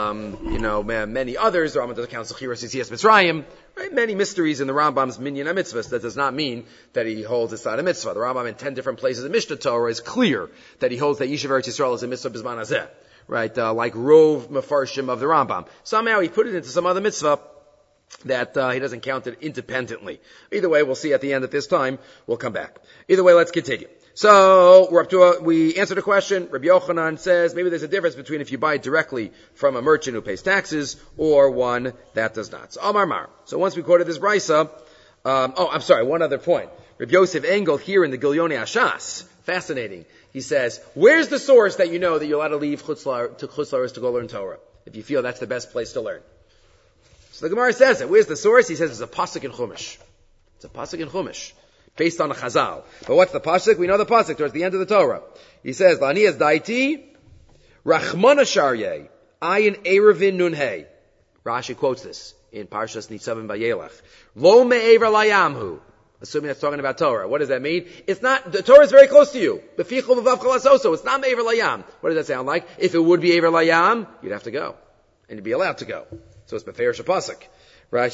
A: many others? The Rambam doesn't count Zechiras Yetzias Mitzrayim. Right? Many mysteries in the Rambam's minyan mitzvahs. That does not mean that he holds it's not a mitzvah. The Rambam in 10 different places in Mishnah Torah is clear that he holds that Yishuv Eretz Yisrael is a mitzvah b'zman hazeh. Right? Like Rov Mefarshim of the Rambam. Somehow he put it into some other mitzvah that he doesn't count it independently. Either way, we'll see at the end of this time. We'll come back. Either way, let's continue. So, we answered a question. Rabbi Yochanan says maybe there's a difference between if you buy directly from a merchant who pays taxes or one that does not. So, Amar Mar. So once we quoted this brisa, one other point. Rabbi Yosef Engel here in the Gilyonei Hashas, fascinating. He says, where's the source that you know that you're allowed to leave Chutz La'aretz to go learn Torah? If you feel that's the best place to learn. So the Gemara says it. Where's the source? He says it's a pasuk in Chumash. It's a pasuk in Chumash, based on a Chazal. But what's the pasuk? We know the pasuk towards the end of the Torah. He says, "La'aniyas daiti, Rachmana Sharyeh, Ayin Erevin Nun-Hey." Rashi quotes this in Parshas Nitzavim Vayelach. Lo me'ever layamhu. Assuming that's talking about Torah. What does that mean? It's not, the Torah is very close to you. B'fichol v'vav chalasoso. It's not me'ever layam. What does that sound like? If it would be ever layam, you'd have to go. And you'd be allowed to go. So it's Beferish Pasuk. Right?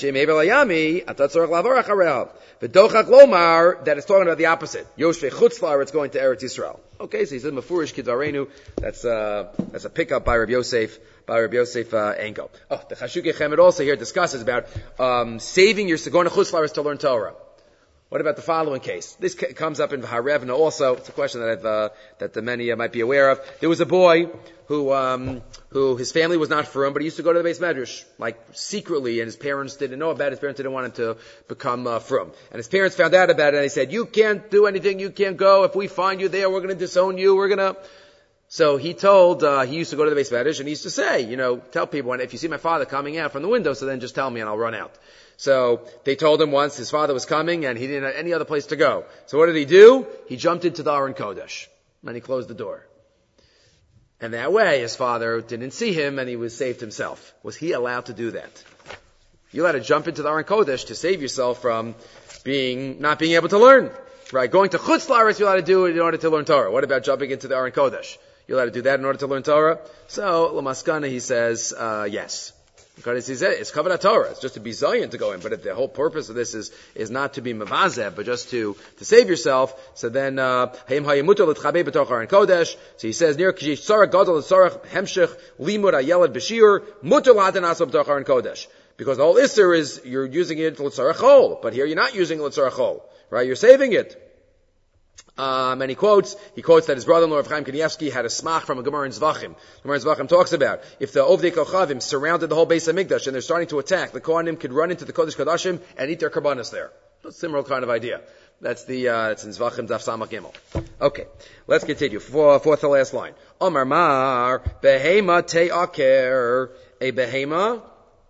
A: V'dochak lomar, that is talking about the opposite. Yoshvei chutzlar, it's going to Eretz Yisrael. Okay, so he said Mefurish Kidvarenu. That's a pickup by Rabbi Yosef Engel. Oh, the Chashukei Chemed also here discusses about saving your going to chutzlar to learn Torah. What about the following case? This comes up in Harevna also. It's a question that the many might be aware of. There was a boy who his family was not from, but he used to go to the Beis Medrash, like secretly, and his parents didn't know about it. His parents didn't want him to become from. And his parents found out about it, and they said, you can't do anything, you can't go. If we find you there, we're going to disown you, So he told, he used to go to the Beis Medrash, and he used to say, tell people, if you see my father coming out from the window, so then just tell me and I'll run out. So they told him once his father was coming and he didn't have any other place to go. So what did he do? He jumped into the Aron Kodesh and he closed the door. And that way his father didn't see him and he was saved himself. Was he allowed to do that? You're allowed to jump into the Aron Kodesh to save yourself from not being able to learn. Right? Going to Chutz La'aretz you're allowed to do it in order to learn Torah. What about jumping into the Aron Kodesh? You're allowed to do that in order to learn Torah? So, Lamaskana, he says, yes. Because he said it's Kavod Torah. It's just to be Zion to go in. But if the whole purpose of this is not to be Mavazeh, but just to save yourself, so then, Hayim Hayamuto L'Tchabei B'toch Aron Kodesh. So he says, Nir Kishish Tzarech Gadol L'Tzarech Hemshech Limud Ayelad B'Shir Muto L'Hatan Aso B'toch Aron Kodesh. Because the whole Isser is, you're using it L'Tzarech Chol. But here you're not using L'Tzarech Chol. Right? You're saving it. And he quotes that his brother-in-law Rav Chaim Kanievsky had a smach from a Gemara in Zvachim. Gemara in Zvachim talks about if the Ovdei Kochavim surrounded the whole Beis HaMikdash and they're starting to attack, the Kohanim could run into the Kodesh Kodashim and eat their karbanos there. That's a similar kind of idea. That's it's in Zvachim Daf Samach Gimel. Okay, let's continue. Fourth to last line. Omar Mar Behema Te'aker, a behema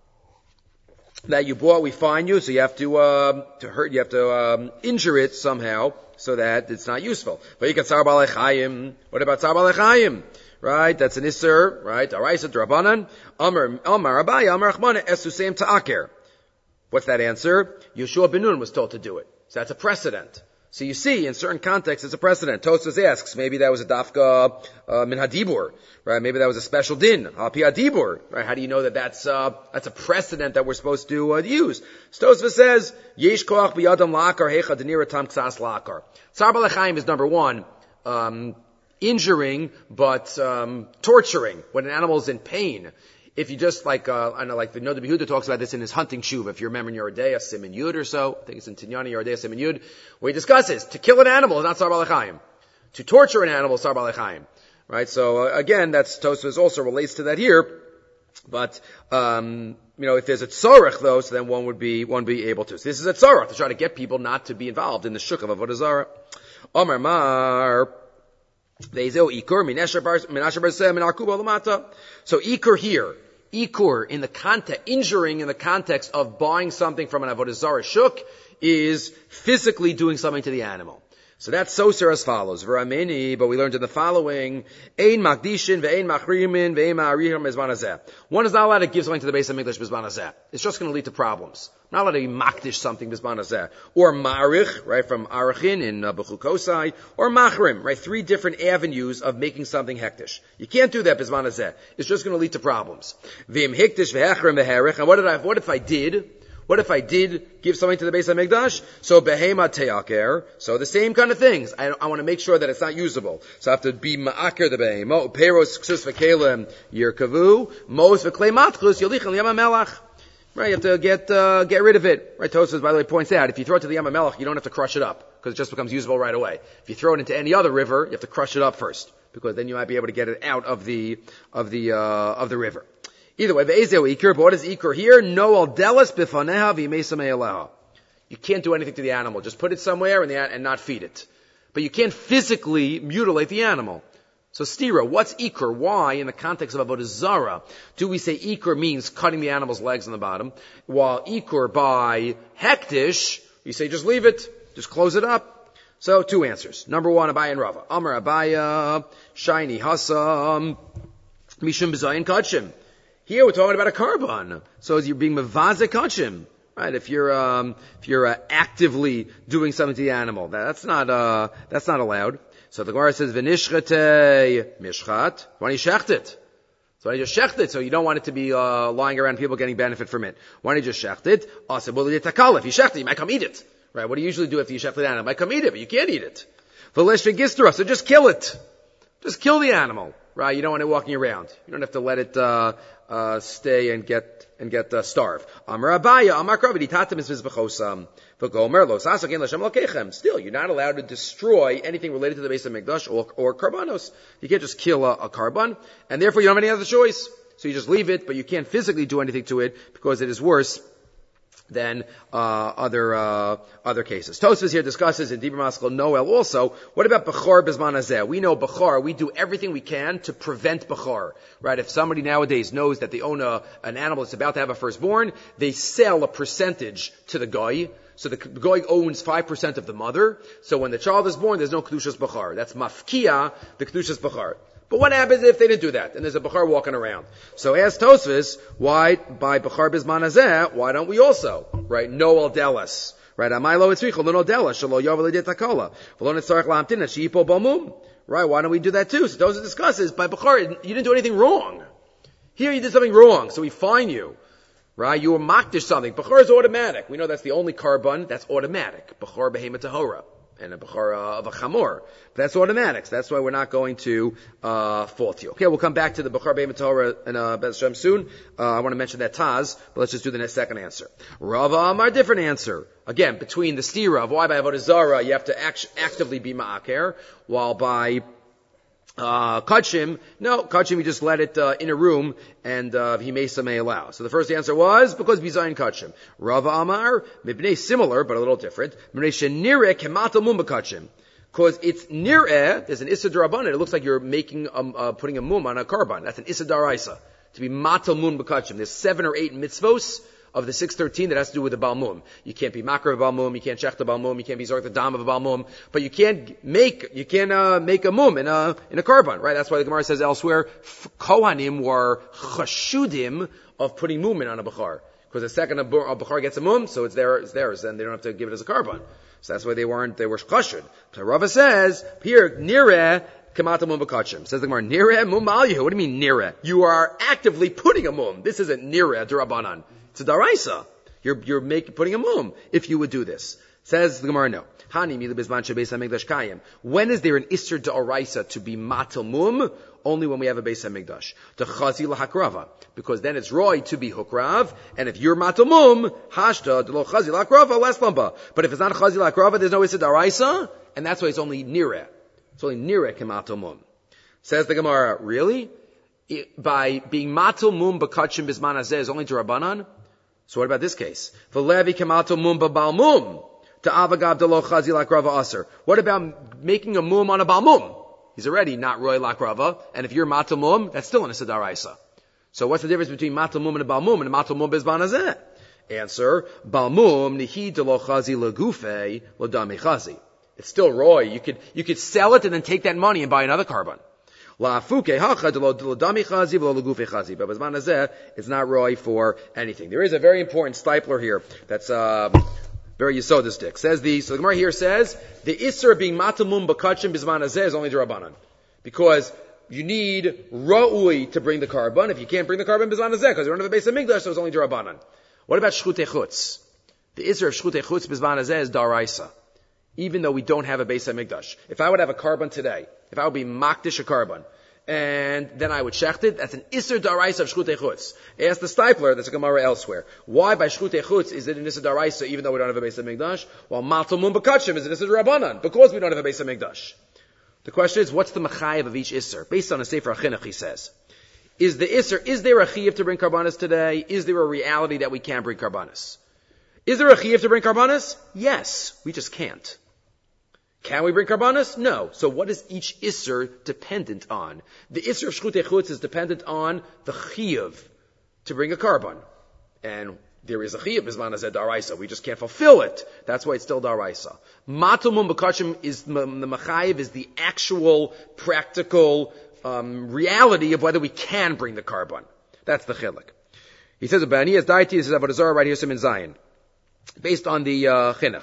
A: that you bought, we find you, so you have to injure it somehow, so that it's not useful. But you can Tzar Balei Chayim. What about Tzar Balei Chayim? Right? That's an Isser, right? Araisa Drabanan. Amar Abai, Amar Achmana, Esuseim Ta'aker. What's that answer? Yeshua ben Nun was told to do it. So that's a precedent. So you see, in certain contexts, it's a precedent. Tosfos asks, maybe that was a dafka min hadibur, right? Maybe that was a special din, hapi hadibur, right? How do you know that that's a precedent that we're supposed to use? Tosfos says, yesh koach b'yadam la'akar hecha denira tam ksas la'akar. Tzar Balei Chayim is number one, injuring, but torturing when an animal is in pain. If you just I know the Noda B'Yehuda talks about this in his hunting shuv. If you remember in Yerodei Siman Yud or so, I think it's in Tinyani Yerodei Siman Yud, where he discusses to kill an animal is not Tzar Balei Chayim. To torture an animal is Tzar Balei Chayim. Right? So again, that's Tosfos also relates to that here. But if there's a tzorech though, so then one would be able to. So this is a tzorech to try to get people not to be involved in the shuk of Avodah Zarah. Omar Mar. So Ikur here. Ikur in the context, injuring in the context of buying something from an Avodah Zarah shuk is physically doing something to the animal. So that's soser as follows. V'rameni, but we learned in the following, Ein makdishin ve'ein machrimin ve'ein ma'arihim bezman hazeh. One is not allowed to give something to the Beis HaMikdash bezman hazeh. It's just going to lead to problems. Not allowed to be makdish something bezman hazeh. Or ma'arich, right, from arachin in Bechukosai, or machrim, right, 3 different avenues of making something hektish. You can't do that bezman hazeh. It's just going to lead to problems. V'im hektish ve'echrim ve'herich. And what if I did? What if I did give something to the Beis HaMikdash? So behema te'aker. So the same kind of things. I want to make sure that it's not usable. So I have to be ma'aker the behema. Peros ksus v'kelem yirkavu. Mos v'klei matchus yolichan yama melach. Right, you have to get rid of it. Right, Tosfos, by the way, points out, if you throw it to the Yam HaMelech, you don't have to crush it up, because it just becomes usable right away. If you throw it into any other river, you have to crush it up first, because then you might be able to get it out of the river. Either way, ve'ezeu ikur, but what is ikur here? No aldelas bifaneha v'yimesam eleha. You can't do anything to the animal. Just put it somewhere and not feed it. But you can't physically mutilate the animal. So stira, what's ikur? Why, in the context of Avodah Zarah, do we say ikur means cutting the animal's legs on the bottom, while ikur by hektish, you say just leave it, just close it up? So 2 answers. Number 1, Abaya and Rava. Amar Abaya, shiny hasam, mishum b'zayin kachim. Here we're talking about a karban. So you're being mevazeh kachim. Right? If you're actively doing something to the animal, that's not allowed. So the Gemara says, "V'nishchate mishchat." When he shechted, So why don't you just shecht it? So you don't want it to be lying around, people getting benefit from it. Why don't you just shecht it? Also, well, if you shecht it, you might come eat it. Right? What do you usually do if you shecht it animal? You might come eat it, but you can't eat it. So just kill it. Just kill the animal. Right? You don't want it walking around. You don't have to let it stay and get starved. Amar Abaya, Amar Krav, Itatim is Mizbechosam. Still, you're not allowed to destroy anything related to the base of Mikdash or karbanos. You can't just kill a karban, and therefore you don't have any other choice. So you just leave it, but you can't physically do anything to it because it is worse than other cases. Tosfos here discusses in Dibur Maskal Noel also, what about Bechor Bizman Hazeh? We know Bechor, we do everything we can to prevent Bechor. Right? If somebody nowadays knows that they own an animal that's about to have a firstborn, they sell a percentage to the goy. So the goy owns 5% of the mother. So when the child is born, there's no Kedushas Bechor. That's Mafkia, the Kedushas Bechor. But what happens if they didn't do that? And there's a Bechor walking around. So ask Tosfos, why, by Bechor Bizman Hazeh, why don't we also? Right? No Aldelas. Right? Amaylo etzricho, no Aldelas, shalo yovel edit takola. V'lo netzarech la'amtin, she'ipo balmum. Right? Why don't we do that too? So Tosfos discusses, by Bechor, you didn't do anything wrong. Here you did something wrong, so we fine you. Right? You were makdish something. Bechor is automatic. We know that's the only karban that's automatic. Bechor behema tahora. And a bechor of a chamor. But that's automatic. So that's why we're not going to fault you. Okay, we'll come back to the bechor behema tahora in Bez Hashem soon. I want to mention that Taz, but let's just do the second answer. Rava Amar, different answer. Again, between the stira of why by Avodah Zarah you have to actively be ma'aker, while by Kachim, you just let it in a room and he may allow. So the first answer was because Bizayin Kachim. Rava Amar, Mibnei similar but a little different. Mibnei Shenireh Kematal Mum Kachim. Because it's Nireh, there's an Issa Darabanan, it looks like you're making putting a mum on a karban. That's an Issa Daraisa. To be Matal Mum Kachim. There's 7 or 8 mitzvos of the 613 that has to do with the Balmum. You can't be makar of a Balmum, you can't shech the Balmum, you can't be zork the dam of a Balmum, but you can't make a mum in a karban, right? That's why the Gemara says elsewhere, Kohanim were chashudim of putting mum in on a Bechar. Because the second a Bechar gets a mum, so it's theirs, and they don't have to give it as a karban. So that's why they were chashud. So Rava says, here, nireh, Kamata mum b'kachim. Says the Gemara, nireh mum al yehu. What do you mean nireh? You are actively putting a mum. This isn't nireh d'Rabbanan. It's a daraisa. You're putting a mum if you would do this. Says the Gemara, no. When is there an isser d'oraisa to be matal mum? Only when we have a Beis HaMikdash. The chazi lahakrava. Because then it's roy to be hukrav, and if you're matal mum, hashta de lo chazi lahakrava, less lamba. But if it's not chazi lahakrava, there's no isser d'oraisa, and that's why it's only nireh. It's only nireh kematal mum. Says the Gemara, really? By being matal mum b'kachim bisman hazeh is only to Rabbanan? So what about this case? V'levi kematal mum b'bal mum. Ta'avagav delo chazi lakrava aser. What about making a mum on a balmum? He's already not roy lakrava, and if you're matal mum, that's still an isadaraisa. So what's the difference between matal mum and a balmum and a matal mum bisman hazeh? Answer, balmum nihi delo chazi lagufe lodami chazi. It's still roy. You could sell it and then take that money and buy another carbon. But it's not roy for anything. There is a very important stipler here that's very yesodistic. So the Gemara here says the isser being matamum b'kachim bizman hazeh is only d'Rabbanan, because you need ra'ui to bring the carbon. If you can't bring the carbon bizman hazeh because you don't have a Beis HaMikdash, so it's only d'Rabbanan. What about shchutei chutz? The isser of shchutei chutz bizman hazeh is daraisa, even though we don't have a Beis HaMikdash. If I would have a carbon today, if I would be makdish a carbon, and then I would shecht it, that's an Isser Daraisa of Shchutei Chutz. Ask the Stipler, that's a Gemara elsewhere. Why by Shchutei Chutz is it an Isser Daraisa even though we don't have a Beis HaMikdash? While Matal Mum B'Kachim is an Isser Rabbanan, because we don't have a Beis HaMikdash. The question is, what's the Machayev of each Isser? Based on a Sefer HaChinuch, he says. Is there a Chiyuv to bring Karbanis today? Is there a reality that we can't bring Karbanis? Is there a Chiyuv to bring Karbanis? Yes. We just can't. Can we bring karbanos? No. So what is each isser dependent on? The isser of shchutei chutz is dependent on the chiyuv to bring a karban. And there is a chiyuv, bisman hazeh daraisa. We just can't fulfill it. That's why it's still daraisa. Matal mum b'kachim is, the machayev is the actual practical reality of whether we can bring the karban. That's the chilek. He says, B'aniyas daiti, this is Avodah Zarah right here, Siman Zayin. Based on the chinuch.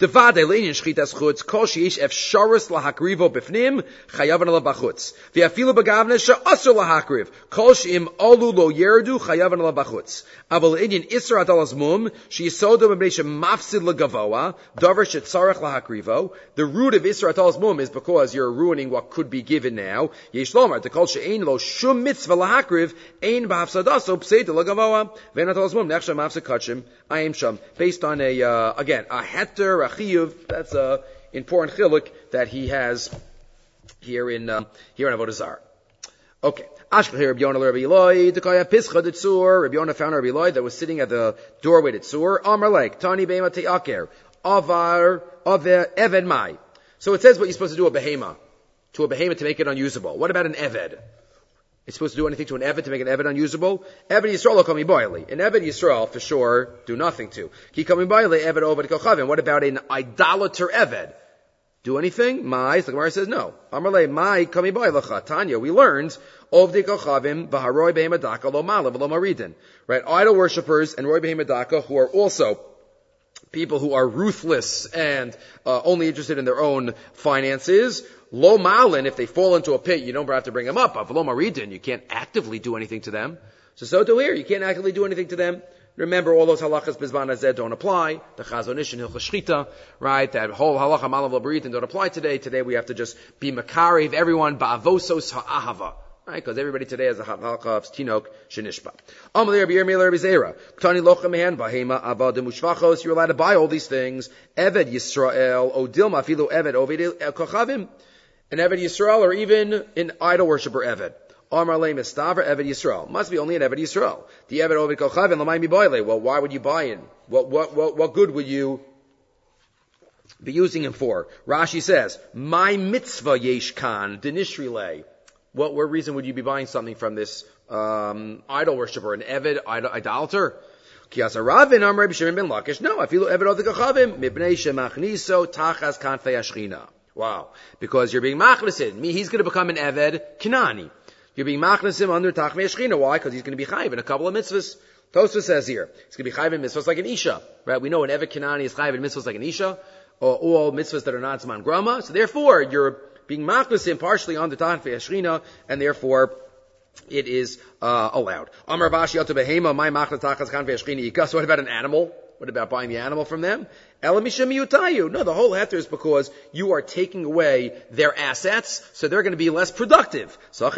A: Devade le'inyan shchitas chutz kol sheish efsharis lahakrivo b'fnim chayavan alav b'chutz. V'afilu b'gavna she'asur lahakriv kol she'im alu lo yerdu chayavan alav b'chutz. Aval le'inyan isra adalas mum she'isodo b'mnei she'mafsid legavoa davar she'tzarech lahakrivo. The root of isra adalas mum is because you're ruining what could be given now. Yesh lomar, the kol she'ein lo shum mitzvah lahakriv ein b'hafsadaso pseita legavoa ve'en adalas mum nechsha mafsid kachim ayim sham. Based on a heter, a chiyuv, that's a important chiluk that he has here in Avodah Zarah. Okay. Ashkel here, Rabbi Yonah Rabbi Eloi, Dekaya Pischa the Tzur, Rabbi Yonah found Rabbi Eloi that was sitting at the doorway to Tzur, Amar Lake, Tani Be'ema Te'aker, Avar, Eved Mai. So it says what you're supposed to do to a behema to make it unusable. What about an Eved? It's supposed to do anything to an Eved to make an Eved unusable? Eved Yisrael lo kami boili. An Eved Yisrael, for sure, do nothing to. Ki kami boili, Eved Oved Kochavim. What about an idolater Eved? Do anything? Mai, the Gemara says no. Amarle, Mai kami boilacha. Tanya, we learned, Ovdi Kochavim, Vaharoi Behemadaka lo malav lo maridin. Right? Idol worshippers and Roi Behemadaka, who are also people who are ruthless and only interested in their own finances. Lo malin, if they fall into a pit, you don't have to bring them up. Lo maridin, you can't actively do anything to them. So too here, you can't actively do anything to them. Remember, all those halachas bizban hazeh don't apply. The Chazon Ish and Hilchos Shchita, right? That whole halacha malav lo maridin don't apply today. Today we have to just be makariv everyone ba'avosos ha'ahava. Right? Because everybody today has a halakha of tinok shenishba. Amalei Rabbi Yirmiyah Rabbi Zera. Ktani lochem mehan bahema avadim ushvachos. You're allowed to buy all these things. Eved Yisrael, odilma filu eved oved kochavim. An Eved Yisrael, or even an idol worshiper Eved. Amar le mistaver Eved Yisrael. Must be only an Eved Yisrael. The Eved oved kochavim l'may mi boile. Well, why would you buy him? What good would you be using him for? Rashi says, my mitzvah yesh kan dinishrile. What reason would you be buying something from this idol worshiper, an Eved idolater? Kiyasa Ravin Amar Rabbi Shimon ben Lakish. No, I feel Eved oved kochavim mibnei shemachniso tachas kanfei ashchina. Wow. Because you're being machnesin. He's going to become an Eved Kinani. You're being machnesim under Tachmei Shechina. Why? Because he's going to be chayiv in a couple of mitzvahs. Tosfos says here, he's going to be chayiv in mitzvahs like an Isha. Right? We know an Eved Kinani is chayiv in mitzvahs like an Isha, or all mitzvahs that are not Zman Grama. So therefore, you're being machnesim partially under Tachmei Shechina, and therefore, it is allowed. Amar Bashi Yotu Behema, my machnes tachas Kanfei Shechina. So what about an animal? What about buying the animal from them? No, the whole heter is because you are taking away their assets, so they're going to be less productive. So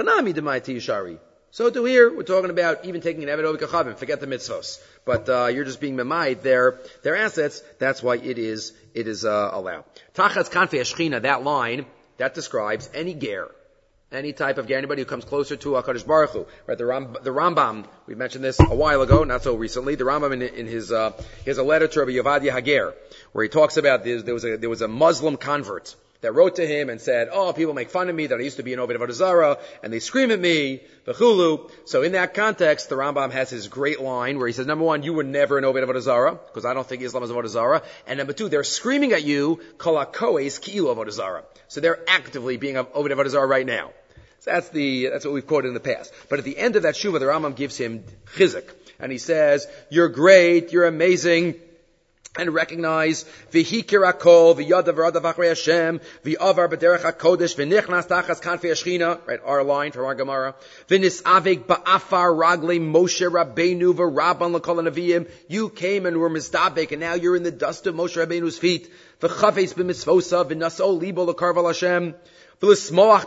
A: to here, we're talking about even taking an Eved oved kochavim. Forget the mitzvos, but you're just being memayed their assets. That's why it is allowed. Tachas kanfei ashchina, that line that describes any ger. Any type of ger, anybody who comes closer to HaKadosh Baruch Hu. Right, the Rambam, we mentioned this a while ago, not so recently. The Rambam in his he has a letter to Rabbi Yovadia Hager, where he talks about there was a Muslim convert that wrote to him and said, oh, people make fun of me that I used to be an Oved Avodah Zarah, and they scream at me, v'chulu. So in that context, the Rambam has his great line where he says, number one, you were never an Oved Avodah Zarah, because I don't think Islam is Avodah Zarah. And number two, they're screaming at you, kol hakoes ki'ilu Avodah Zarah. So they're actively being an Oved Avodah Zarah right now. So that's what we've quoted in the past. But at the end of that shuvah, the Rambam gives him chizuk. And he says, you're great, you're amazing, and recognize, v'hikir hakol, v'yadav v'radav achrei Hashem, v'avar b'derech HaKodesh, v'nichnas tachas kanfei ashchina, right, our line from our Gemara, v'nisavik ba'afar raglei Moshe Rabbeinu v'rabban l'kol ha'naviyim, you came and were mizdabek, and now you're in the dust of Moshe Rabbeinu's feet, v'chaves b'mitzvosa, v'naso libo l'karval Hashem, you're unbelievable.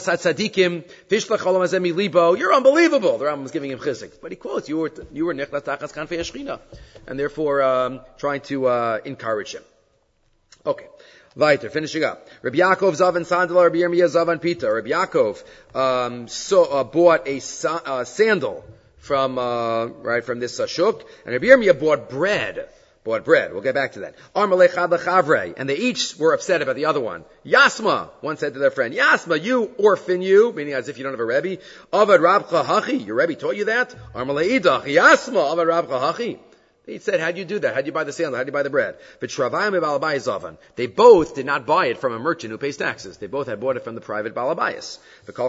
A: The Rambam is giving him chizuk. But he quotes, you were nichlas tachas kanfei ashchina. And therefore, trying to encourage him. Okay. Weiter, finishing up. Rabbi Yaakov Zavan Sandal, Rabbi Yirmiyah Zavan Pita. Rabbi Yaakov bought a sandal from this shuk, and Rabbi Yirmiyah bought bread. We'll get back to that. And they each were upset about the other one. Yasma, one said to their friend, Yasma, you orphan you, meaning as if you don't have a Rebbe. Avad Rabcha Hachi, your Rebbe taught you that? Armalei Idach, Yasma, Avad Rabcha Hachi. He said, how'd you do that? How'd you buy the sandal? How'd you buy the bread? They both did not buy it from a merchant who pays taxes. They both had bought it from the private balabayas.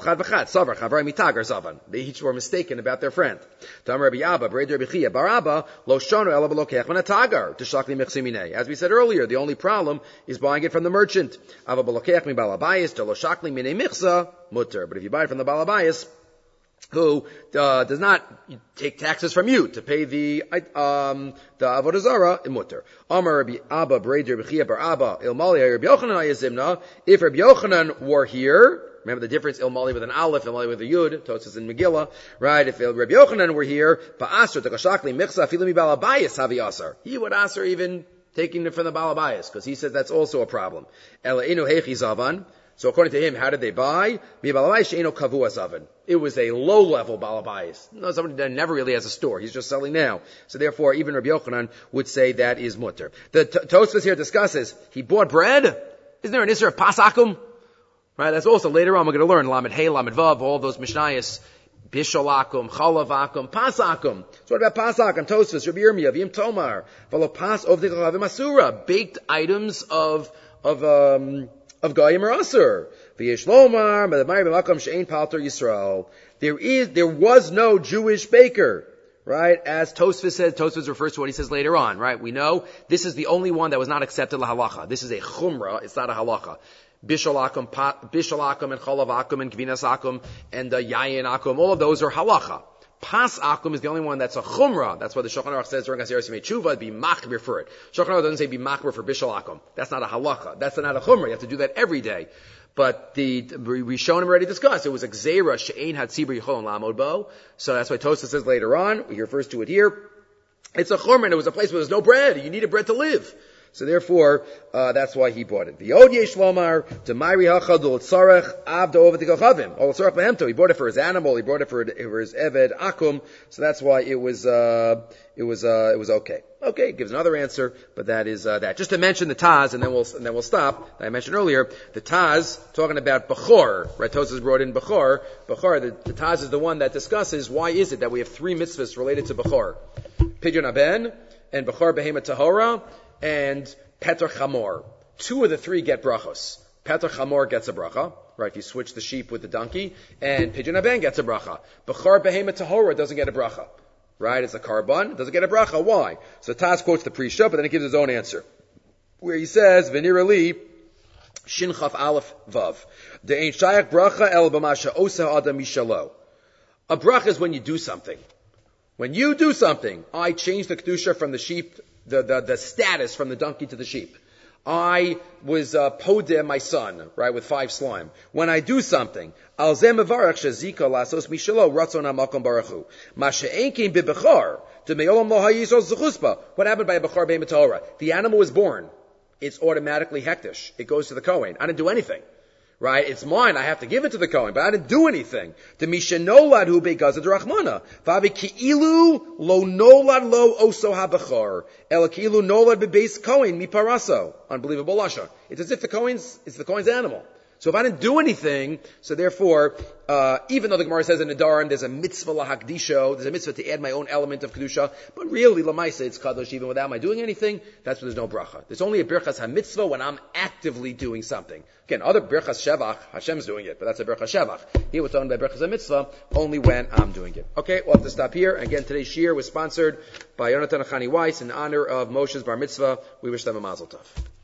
A: They each were mistaken about their friend. As we said earlier, the only problem is buying it from the merchant. But if you buy it from the balabayas, who does not take taxes from you to pay the avodah zarah imuter. Amar Rabbi Abba Breder B'chia Bar Abba Ilmali Rabbi Yochanan Ayazimna. If Rabbi Yochanan were here, remember the difference: Ilmali with an aleph, Ilmali with a yud. Tosas in Megillah, right? If Rabbi Yochanan were here, Ba'asr Takashakli Michsa Filimi Balabayas Havi Asar. He would answer even taking it from the balabayas because he says that's also a problem. Ela Inu Heichi Zavan. So according to him, how did they buy? It was a low-level balabayas. No, somebody that never really has a store. He's just selling now. So therefore, even Rabbi Yochanan would say that is mutter. The Tosfos here discusses, he bought bread? Isn't there an issue of pasakum? Right, that's also later on we're going to learn. Lamed Hey, Lamed Vav, all those mishnayos. Bisholakum, Chalavakum, Pasakum. So what about Pasakum? Tosfos, Rabbi Yirmiyah, V'im Tomar, V'lopas of the Chavim Asura. Baked items of Goyim or Asur. V'yesh Lomar, Me'lemari B'makam She'ein Palter Yisrael. There was no Jewish baker. Right? As Tosfos says, Tosfos refers to what he says later on, right? We know this is the only one that was not accepted la halacha. This is a chumrah, it's not a halacha. Bishalakum and Chalavakum and Kvinasakum and Yayin Akum, all of those are halacha. Pas Akum is the only one that's a chumrah. That's why the Shulchan Aruch says during Aseret Yemei Tshuva, be machmir for it. Shulchan Aruch doesn't say be machmir for Bishalakum. That's not a halacha. That's not a chumrah. You have to do that every day. But we Rishonim already discussed, it was a gzeira she'ein hatzibur yicholon lamod bo. So that's why Tosfos says later on, he refers to it here. It's a chumrah, and it was a place where there's no bread. You needed bread to live. So therefore, that's why he bought it. V'yod yesh lomar t'mayri hachadul tzarech avda over tikachavim. Or tzarech behemto. He bought it for his animal. He bought it for his eved akum. So that's why it was okay. Okay, gives another answer, but that is that. Just to mention the Taz, and then we'll stop. I mentioned earlier the Taz talking about Bechor. Right, Tosfos brought in Bechor. Bechor. The Taz is the one that discusses why is it that we have three mitzvahs related to Bechor: Pidyon Haben and Bechor Behema Tahora and Peter Chamor. Two of the three get brachos. Peter Chamor gets a bracha, right? If you switch the sheep with the donkey, and Pidyon Haben gets a bracha. Bechor Behema Tahora doesn't get a bracha. Right? It's a carbon. Doesn't get a bracha. Why? So Taz quotes the Prisha, but then he gives his own answer. Where he says, V'nira li, Shin Chaf Aleph Vav. De ein shayach bracha el b'masha osa adam mishalo. A bracha is when you do something. When you do something, I change the kedusha from the sheep, the status from the donkey to the sheep. I was podeh my son, right, with 5 slime. When I do something, al zeh mevarach shezika lasos mishalo ratzon hamakom baruchu. Ma she'ein kein bibechar to me'olam lo hayizos zechuspa. What happened by a bechar be'em Torah? The animal was born. It's automatically hektish. It goes to the Kohen. I didn't do anything. Right? It's mine. I have to give it to the Kohen, but I didn't do anything. The Misha Nolad hu begazad rachmana. Vavi ki'ilu lo nolad lo oso habachar. El ki'ilu nolad bebeis Kohen mi paraso. Unbelievable lashon. It's as if it's the Kohen's animal. So if I didn't do anything, so therefore, even though the Gemara says in Nedarim there's a mitzvah lahakdisho, there's a mitzvah to add my own element of kedusha, but really lamaisa it's kadosh even without my doing anything. That's when there's no bracha. There's only a birchas hamitzvah when I'm actively doing something. Again, other birchas shevach, Hashem's doing it, but that's a birchas shevach. Here we're talking about birchas hamitzvah only when I'm doing it. Okay, we'll have to stop here. Again, today's shiur was sponsored by Yonatan Achani Weiss in honor of Moshe's bar mitzvah. We wish them a mazel tov.